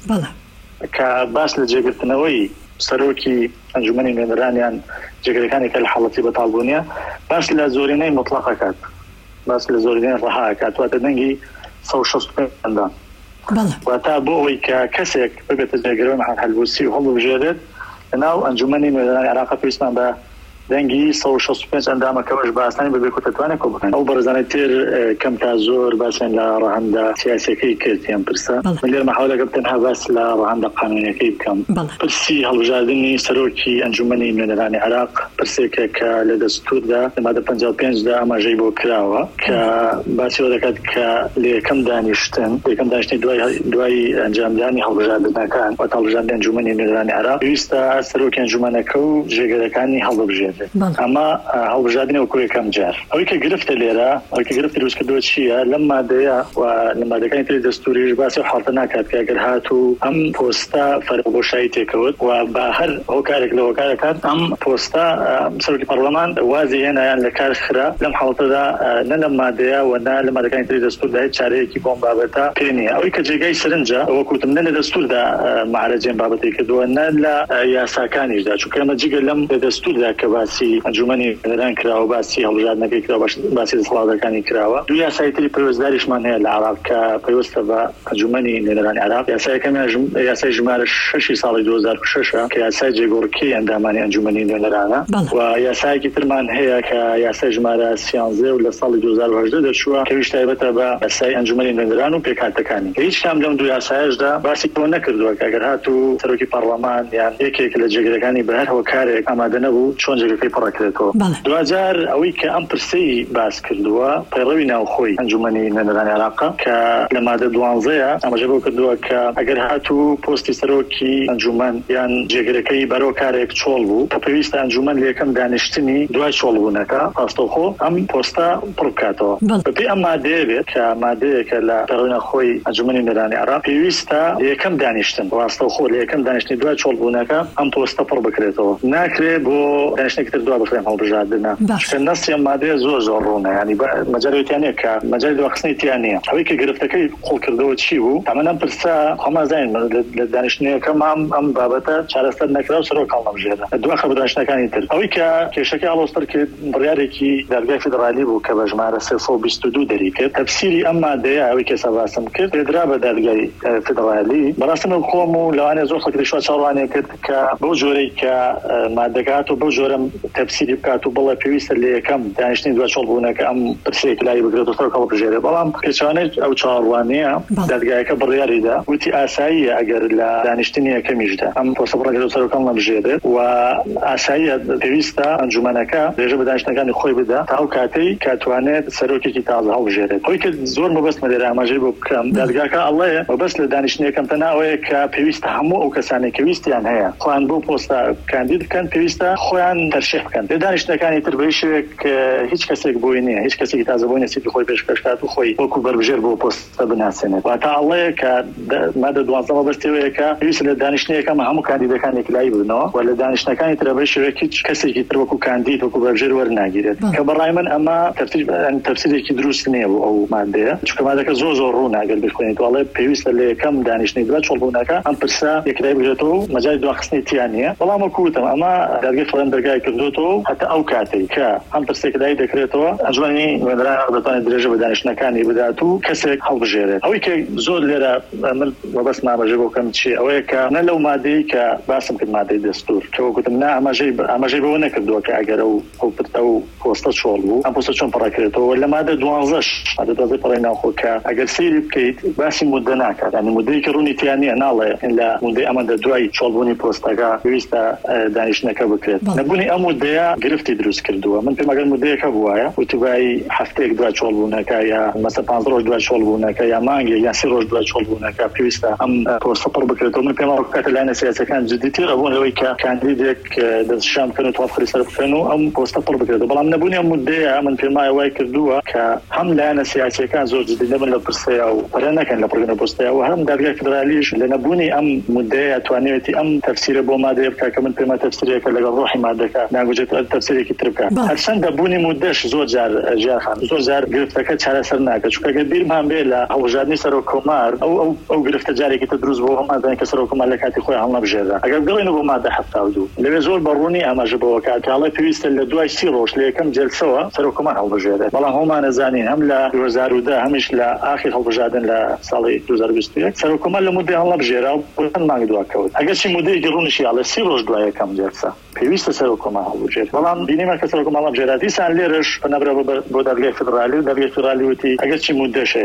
کە باس لە جێگرتنەوەی سەرۆکی ئەنجومەنی نوێنەرانیان جێگەرەکانی کە لە حاڵەتی بەتاڵبوونیە باس لە زۆرینەی مطلقە کات باس لە زۆرینەی ڕەها کات واتە دەنگی 165 ئەندام واتە بۆ ئەوەی کە کەسێک ببێتە جێگەرەوەی محەممەد حەلبوسی و هەڵبژێرێت لەناو ئەنجومەنی نوێنەرانی عێراق پێویستمان بە دەنگی 165 ئەندامەکەوەش باسانی بەبێ کۆ دەتوانێت کۆ بکەن ئەو بەرزانەی تر کەم تا زۆر باسییان لە ڕەهەندە سیاسیەکەی کردیان پرسە من لێرە مەحاولەکەم تەنها باس لە ڕەهەندە قانونیەکەی بکەم پرسی هەڵبژاردننی سەرۆکی ئەنجومەنی نوێنەرانی عێراق پرسێکە کە لە دەستوردا لە مادە 55دا ئاماژەی بۆ کراوە کە باسیەوە دەکات کە لە یەکەم دانیشتنی دوای ئەنجامدانی هەڵبژاردنەکان و هەڵبژاردنی ئەنجومەنی نوێنەرانی عێراق پێویستە سەرۆکی ئەنجومەنەکە و ژێگەرەکانی هەڵبژێرێت ئەمە هەڵبژاردنەوە وەکو یەکەم جار ئەوەی کە گرفتە لێرە ئەوەی کە گرفتی دروستکردووە چییە لەم مادەیە و لە مادەکانی تری دەستوریش باسی حاڵتە ناکات کە ئەگەر هاتوو ئەم پۆستە فەرقبۆشایی تێکەوت و بە هەر هۆکارێک لە هۆکارەکات ئەم پۆستە سەرۆکی پەرلەمان وازی هێنایان لە کار خرا لەم حاڵەتەدا نە لە مادەیە و نە لە مادەکانی تری دەستوردا هیچ چارەیەکی بۆم بابەتە پێ نییە ئەوەی کە جێگای سەرنجە ئەوە کوتم نە لە دەستوردا معرەجێن بابەتی کردووە نە لە یاساکانیشدا چونکە ئەمە جگە لەم دەستوردا کە باسی ئەنجومەنی نێران کراوە باسی هەڵبژاردنەکەی کراوە باسی دەسەڵاتەکانی کراوە دوو یاسای تری پەیوەستداریشمان هەیە لە عێراق کە پەیوەستە بە ئەنجومەنی نێرانی عێراق یاسایەکەمیان یاسای ژمارە 6 ساڵی 2006 کە یاسای جێگۆڕکەی ئەندامانی ئەنجومەنی نێرانە و یاسایەکی ترمان هەیە کە یاسای ژمارە 13 و لە ساڵی 2018 دەچووە کە ویش تایبەتە بە یاسای ئەنجومەنی نێران و پێکهاتەکانی هیچ کام لەم دوو یاسایەشدا باسی تۆ نەکردووە کە ئەگەر هاتوو سەرۆکی پەرلەمان یان یەکێک لە جێگرەکانی بەهەر هۆکارێک ئامادە نەبوو چۆن جێگەکەی پڕەکرێتەوە دوجار ئەوەی کە ئەم پرسەی باس کردووە پەیڕەوی ناوخۆی ئەنجومەنی نێرانی عێراق کە لە مادە 12 ئەمەژە بۆ کردووە کە ئەگەر هاتوو پۆستی سەرۆکی ئەنجومەن یان جێگرەکەی بەرەو کارێک چۆڵ بوو کە پێویستە ئەنجومەن لە یەکەم دانیشتنی دوای چۆڵبوونەکە ڕاستەوخۆ ئەم پۆستە پڕ بکاتەوە بەپێی ئەم مادەیە بێت کە مادەیەکە لە پەیڕەوی ناوخۆی ئەنجومەنی نێرانی عێراق پێویستە یەکەم دانیشتن ڕاستەوخۆ لە یەکەم دانیشتنی دوای چۆڵبوونەکە ئەم پۆستە پڕ بکرێتەوە ناکرێت بۆ دانیشتێکی تر دوای بخرێن هەڵبژاردنە نەسی ئەم مادەیە زۆر ڕوونە ینی مەجاریتیانەیە کە مەجای دواخستنیتیان نییە ئەوەی کە گرفتەکەی قوڵکردەوە چی بوو ئەمە پرسە هەمازین لە دانیشتنیەکەم ئەم بابەتە چارەسەر نەکرا و سەرۆک هەڵنەبژێرە دوا خەبەردانیشتەکانی تر ئەوەی کە کێشەکەی ئاڵۆستر کرد بڕیارێکی دەرگای فیدرالی بوو کە بە ژمارە 322 دەری کرد تەفسیری ئەم مادەیە ئەوەی کە سەباسم کرد پێدرا بە دەرگای فیدرالی بەڕاستم خۆم و لەوانەیە زۆر خەڵکی شوا چاڕوانێ کرد کە بەو جۆرەی کە مادەکات و بەو جۆرە تەفسیری بکات و بڵێ پێویستە لە یەکەم دانیشتنی دوای چۆڵبوونەکە ئەم پرسەیەک لای بگرێت و سەرۆک هەڵبژێرێت بەڵام پێچوانێت ئەو چاڕوانەیە دەرگایەکە بڕیاریدا وتی ئاساییە ئەگەر لە دانیشتنی یەکەمیشدا ئەم پۆستە بڕەگرێت و سەرۆک هەڵنەبژێرێت و ئاساییە پێویستە ئەنجومەنەکە درێژە بە دانیشتنەکانی خۆی بدا تا ئەو کاتەی کاتوانێت سەرۆکێکی تازە هەڵبژێرێت ئەوەی کە زۆر مەبەستمە لێرە ئاماژەی بۆ بکەم دەرگاکە ئەڵێ مەبەست لە دانیشتنیەکەم تەنها ئەوەیە کە پێویستە هەموو ئەو کەسانی کە ویستیان هەیە خۆیان بۆ پۆستە کاندید بکەن پێویستە خۆیان تەرشیح بکەن لە دانیشتنەکانی تر بە شێوەیە هیچ کەسێک بۆی نییە هیچ کەسێکی تازە بۆی نەسیبی خۆی پێشکەشکات و خۆی وەکو بەربژێر بۆ پۆستە بناسێنێت واتە ئەڵەیە کە مادە 12 مەبەستەوەیە کە پێویستە لە دانیشتنیەکەم هەموو کاندیدەکانی لای بنەوە و لە دانیشتنەکانی تر بە شێوەیە هیچ کەسێکی تر وەکو کاندید وەکو بەربژێر وەرناگیرێت کە بەڕای من ئەمە تەفسیرێکی دروست نییە بۆ ئەو مادەیە چونکە مادەکە زۆر ڕوون ئەگەر بخوێنیت وڵێ پێویستە لە یەکەم دانیشتنی دوای چۆڵبوونەکە ئەم پرسە یەکلای بگرێتەوە و مەجای دواخستنی تیان نییە بەڵام وەکوتم ئەمە دەرگای فڵەن دەرگای کردوتەوە هەتا ئەو کاتەی کە ئەم پرسێک لای دەکرێتەوە ئەنجومەنی نێران دەتوانێت درێژە بە دانیشتنەکانی بدات و کەسێک هەڵبژێرێت ئەوەی کە زۆر لێرە من مەبەست مامەژە بۆکەم چی ئەوەیە کە نە لەو مادەی کە باسم کرد مادەی دەستور کە وەکوتم نا ئاماژەی بەوە نەکردووە کە ئەگەر ئەو پرتە و پۆستە چۆڵ بوو ئەم پۆستە چۆن پڕەکرێتەوە لە مادە 12 مادە 12 پڕی ناوخۆ کە ئەگەر سەیری بکەیت باسی مودە ناکات ینی مودەی کە ڕوونی تیان نییە ناڵێ لە مودەی ئەمەدا دوای چۆڵبوونی پۆستەکە پێویستە دانیشتنەکە بکرێت نەبوونی ئەم مودەیە گرفتی دروست کردووە من پێم ئەگەر مودەیەکە بووایە وتوبای هەفتەیەک دوای چۆڵبوونەکە یا مەسە 5 ڕۆژ دوای چۆڵبوونەکە یا مانگێک یا 3 ڕۆژ دوای چۆڵبوونەکە پێویستە ئەم پۆستە پڕ بکرێتەوە من پێم کاتە لایەنە سیاسەکان جددیتر ئەبوون لەوەی کە کاندیدێک دەستشان بکەن و تەواوکاری سەر بکەن و ئەم پۆستە پڕ بکرێتەوە بەڵام نەبوونی ئەم مودەیە من پێم وای کردووە کە هەم لایەنە سیاسیەکان زۆر جددی نەبن لە پرسەیە و پەرە نەکەن لە پڕگەنە پۆستەیە و هەم دەرگای فیدرالیش لە نەبوونی ئەم مودەیە توانێتی ئەم تەفسیرە بۆ مادەیە بکە کە من پێمە تەفسیرێکە لەگەڵ ڕۆحی مادەکە ناگوجێت تەفسیرێکی تر بکە هەرچەندە بوونی مودەش زۆر جار ژیانخان زۆر جار گرفتەکە چارەسەر ناکە چونکە گەر بیرمان بێ لە هەڵبژاردننی سەرۆک کۆمار ئەو گرفتە جارێکی تر دروست بۆ هەمازانین کە سەرۆک کۆمار لە کاتی خۆی هەڵنەبژێرە ئەگەر بڵێن بۆ مادە 72 لەوێ زۆر بەڕوونی ئاماژە بەوە کاتاڵە پێویستە لە دوای 30 ڕۆژ لە یەکەم جەلسەوە سەرۆک کۆمار هەڵبژێرێت بەڵام هەمومان ئەزانین هەم لە 2010 هەمیش لە ئاخر هەڵبژاردن لە ساڵی 2021 سەرۆک کۆمار لە مودەی هەڵنەبژێرا و چەند مانگ دواکەوت ئەگەر چی مودەیەکی ڕوونیشی ئاڵێ 30 ڕۆژ دوای یەکەم جەلسە پێویستە سەرۆک کۆمار هەڵبژێرێت بەڵام بینیمە کە سەرۆک کۆمار هەڵبژێرا دیسان لێرەش بنەبرە بۆ دەرگای فیدرالی و دەرگای فیدرالی وتی ئەگەر چی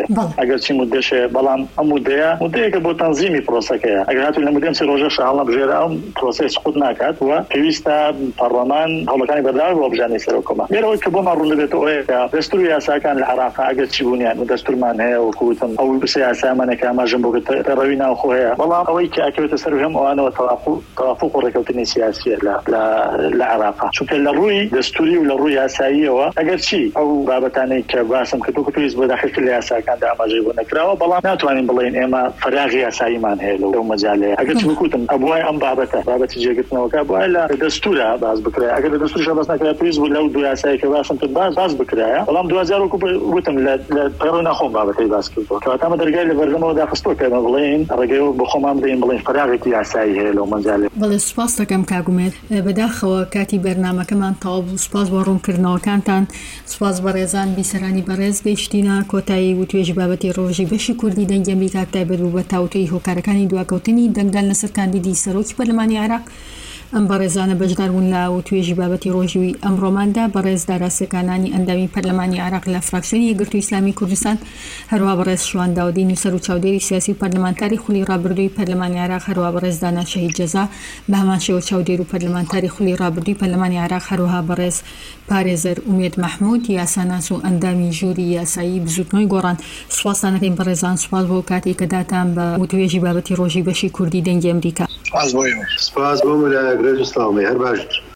مودەشەیە بەڵام ئەم مودەیەکە بۆ تەنظیمی پرۆسەکەیە ئەگەر هاتووی لە مودەی 30 ڕۆژە هەڵنەبژێرا ئەم پرۆسەی سقوط ناکات و پێویستە پەرلەمان هەوڵەکانی بەردەوام بۆ بژانەی سەرۆک کۆمار لێرەوەی کە بۆمان ڕوون دەبێتەوە ئەوەیە کە دەستور و یاساکان لە عێراق ئەگەر چی بوونیان و دەستورمان هەیە وەکوتم ئەو یاسامانێک ئاماژەم بۆ ڕەوی ناوخۆ هەیە بەڵام ئەوەی کە ئەکەوێتە سەر هەم ئەوانەوە تەوافق و ڕێکەوتنی سیاسیە لە عێراق چونکە لە ڕووی دەستوری و لە ڕووی یاساییەوە ئەگەر چی ئەو بابەتانەی کە باسم کردو کە پێویست بۆ داخل لە یاساکاندا ئاماژەی بۆ نەکراوە بەڵام ناتوانین بڵێن ئێمە فەراغی یاساییمان هەیە لەو مەجالەیە ئەگەر چی بکوتم ئەبوای ئەم بابەتی جێگرتنەوەکە بوای لە دەستورە باز بکرێت ئەگەر لە دەستورش باز نەکرا پێویست بوو لەو دوو یاسایی کە باسم کرد باز بکرایە بەڵام 2000 وتم لە پەیڕەوی ناخۆم بابەتەی باس کردووە کەواتە ئەمە دەرگای لە بەردەمەوە داخستۆ کەمە بڵێن ڕێگەی بۆ خۆمان بدەین بڵێن فەراغێکی یاسایی هەیە لەو مەجالێ بەڵێ سوپاس دەکەم کاگومێر بەداخەوە کاتی کاتی بەرنامەکەمان تەواو بوو. سوپاس بۆ ڕوونکردنەوەکانتان، سوپاس بە ڕێزان بیسەرانی بەڕێز گەیشتینە کۆتایی و توێژی بابەتی ڕۆژی بەشی کوردی دەنگی ئەمریکا تایبەت بوو بە تاوتوی هۆکارەکانی دواکەوتنی دەنگدان لەسەر کاندیدی سەرۆکی پەرلەمانی عێراق. ئەم بەڕێزانە بەشدار بوون لە و توێژی بابەتی ڕۆژی ئەمڕۆماندا بەڕێز داراسەکانانی ئەندامی پەرلەمانی عێراق لە فراکسیۆنی یەکگرتووی ئیسلامی کوردستان، هەروە بەڕێز شوان داودی نووسەر و چاودێری سیاسی و پەرلەمانتاری خولی ڕابردووی پەرلەمانی عێراق، هەروە بەڕێز دانا شەهید جەزا بە هەمان شێوە چاودێر و پەرلەمانتاری خولی ڕابردووی پەرلەمانی عێراق، هەروەها بەڕێز پارێزەر ئومێد مەحموود یاساناس و ئەندامی ژووری یاسایی بزوتنەوەی گۆڕان. سوپاسان دەکەین بەڕێزان، سوپاس بۆ کاتێک کە داتان بە توێژی بابەتی ڕۆژی بەشی کوردی دەنگی ئەمریکا. سپاس بۆ سپاس بۆ ملایەک ڕێز و سڵامی هەر باش.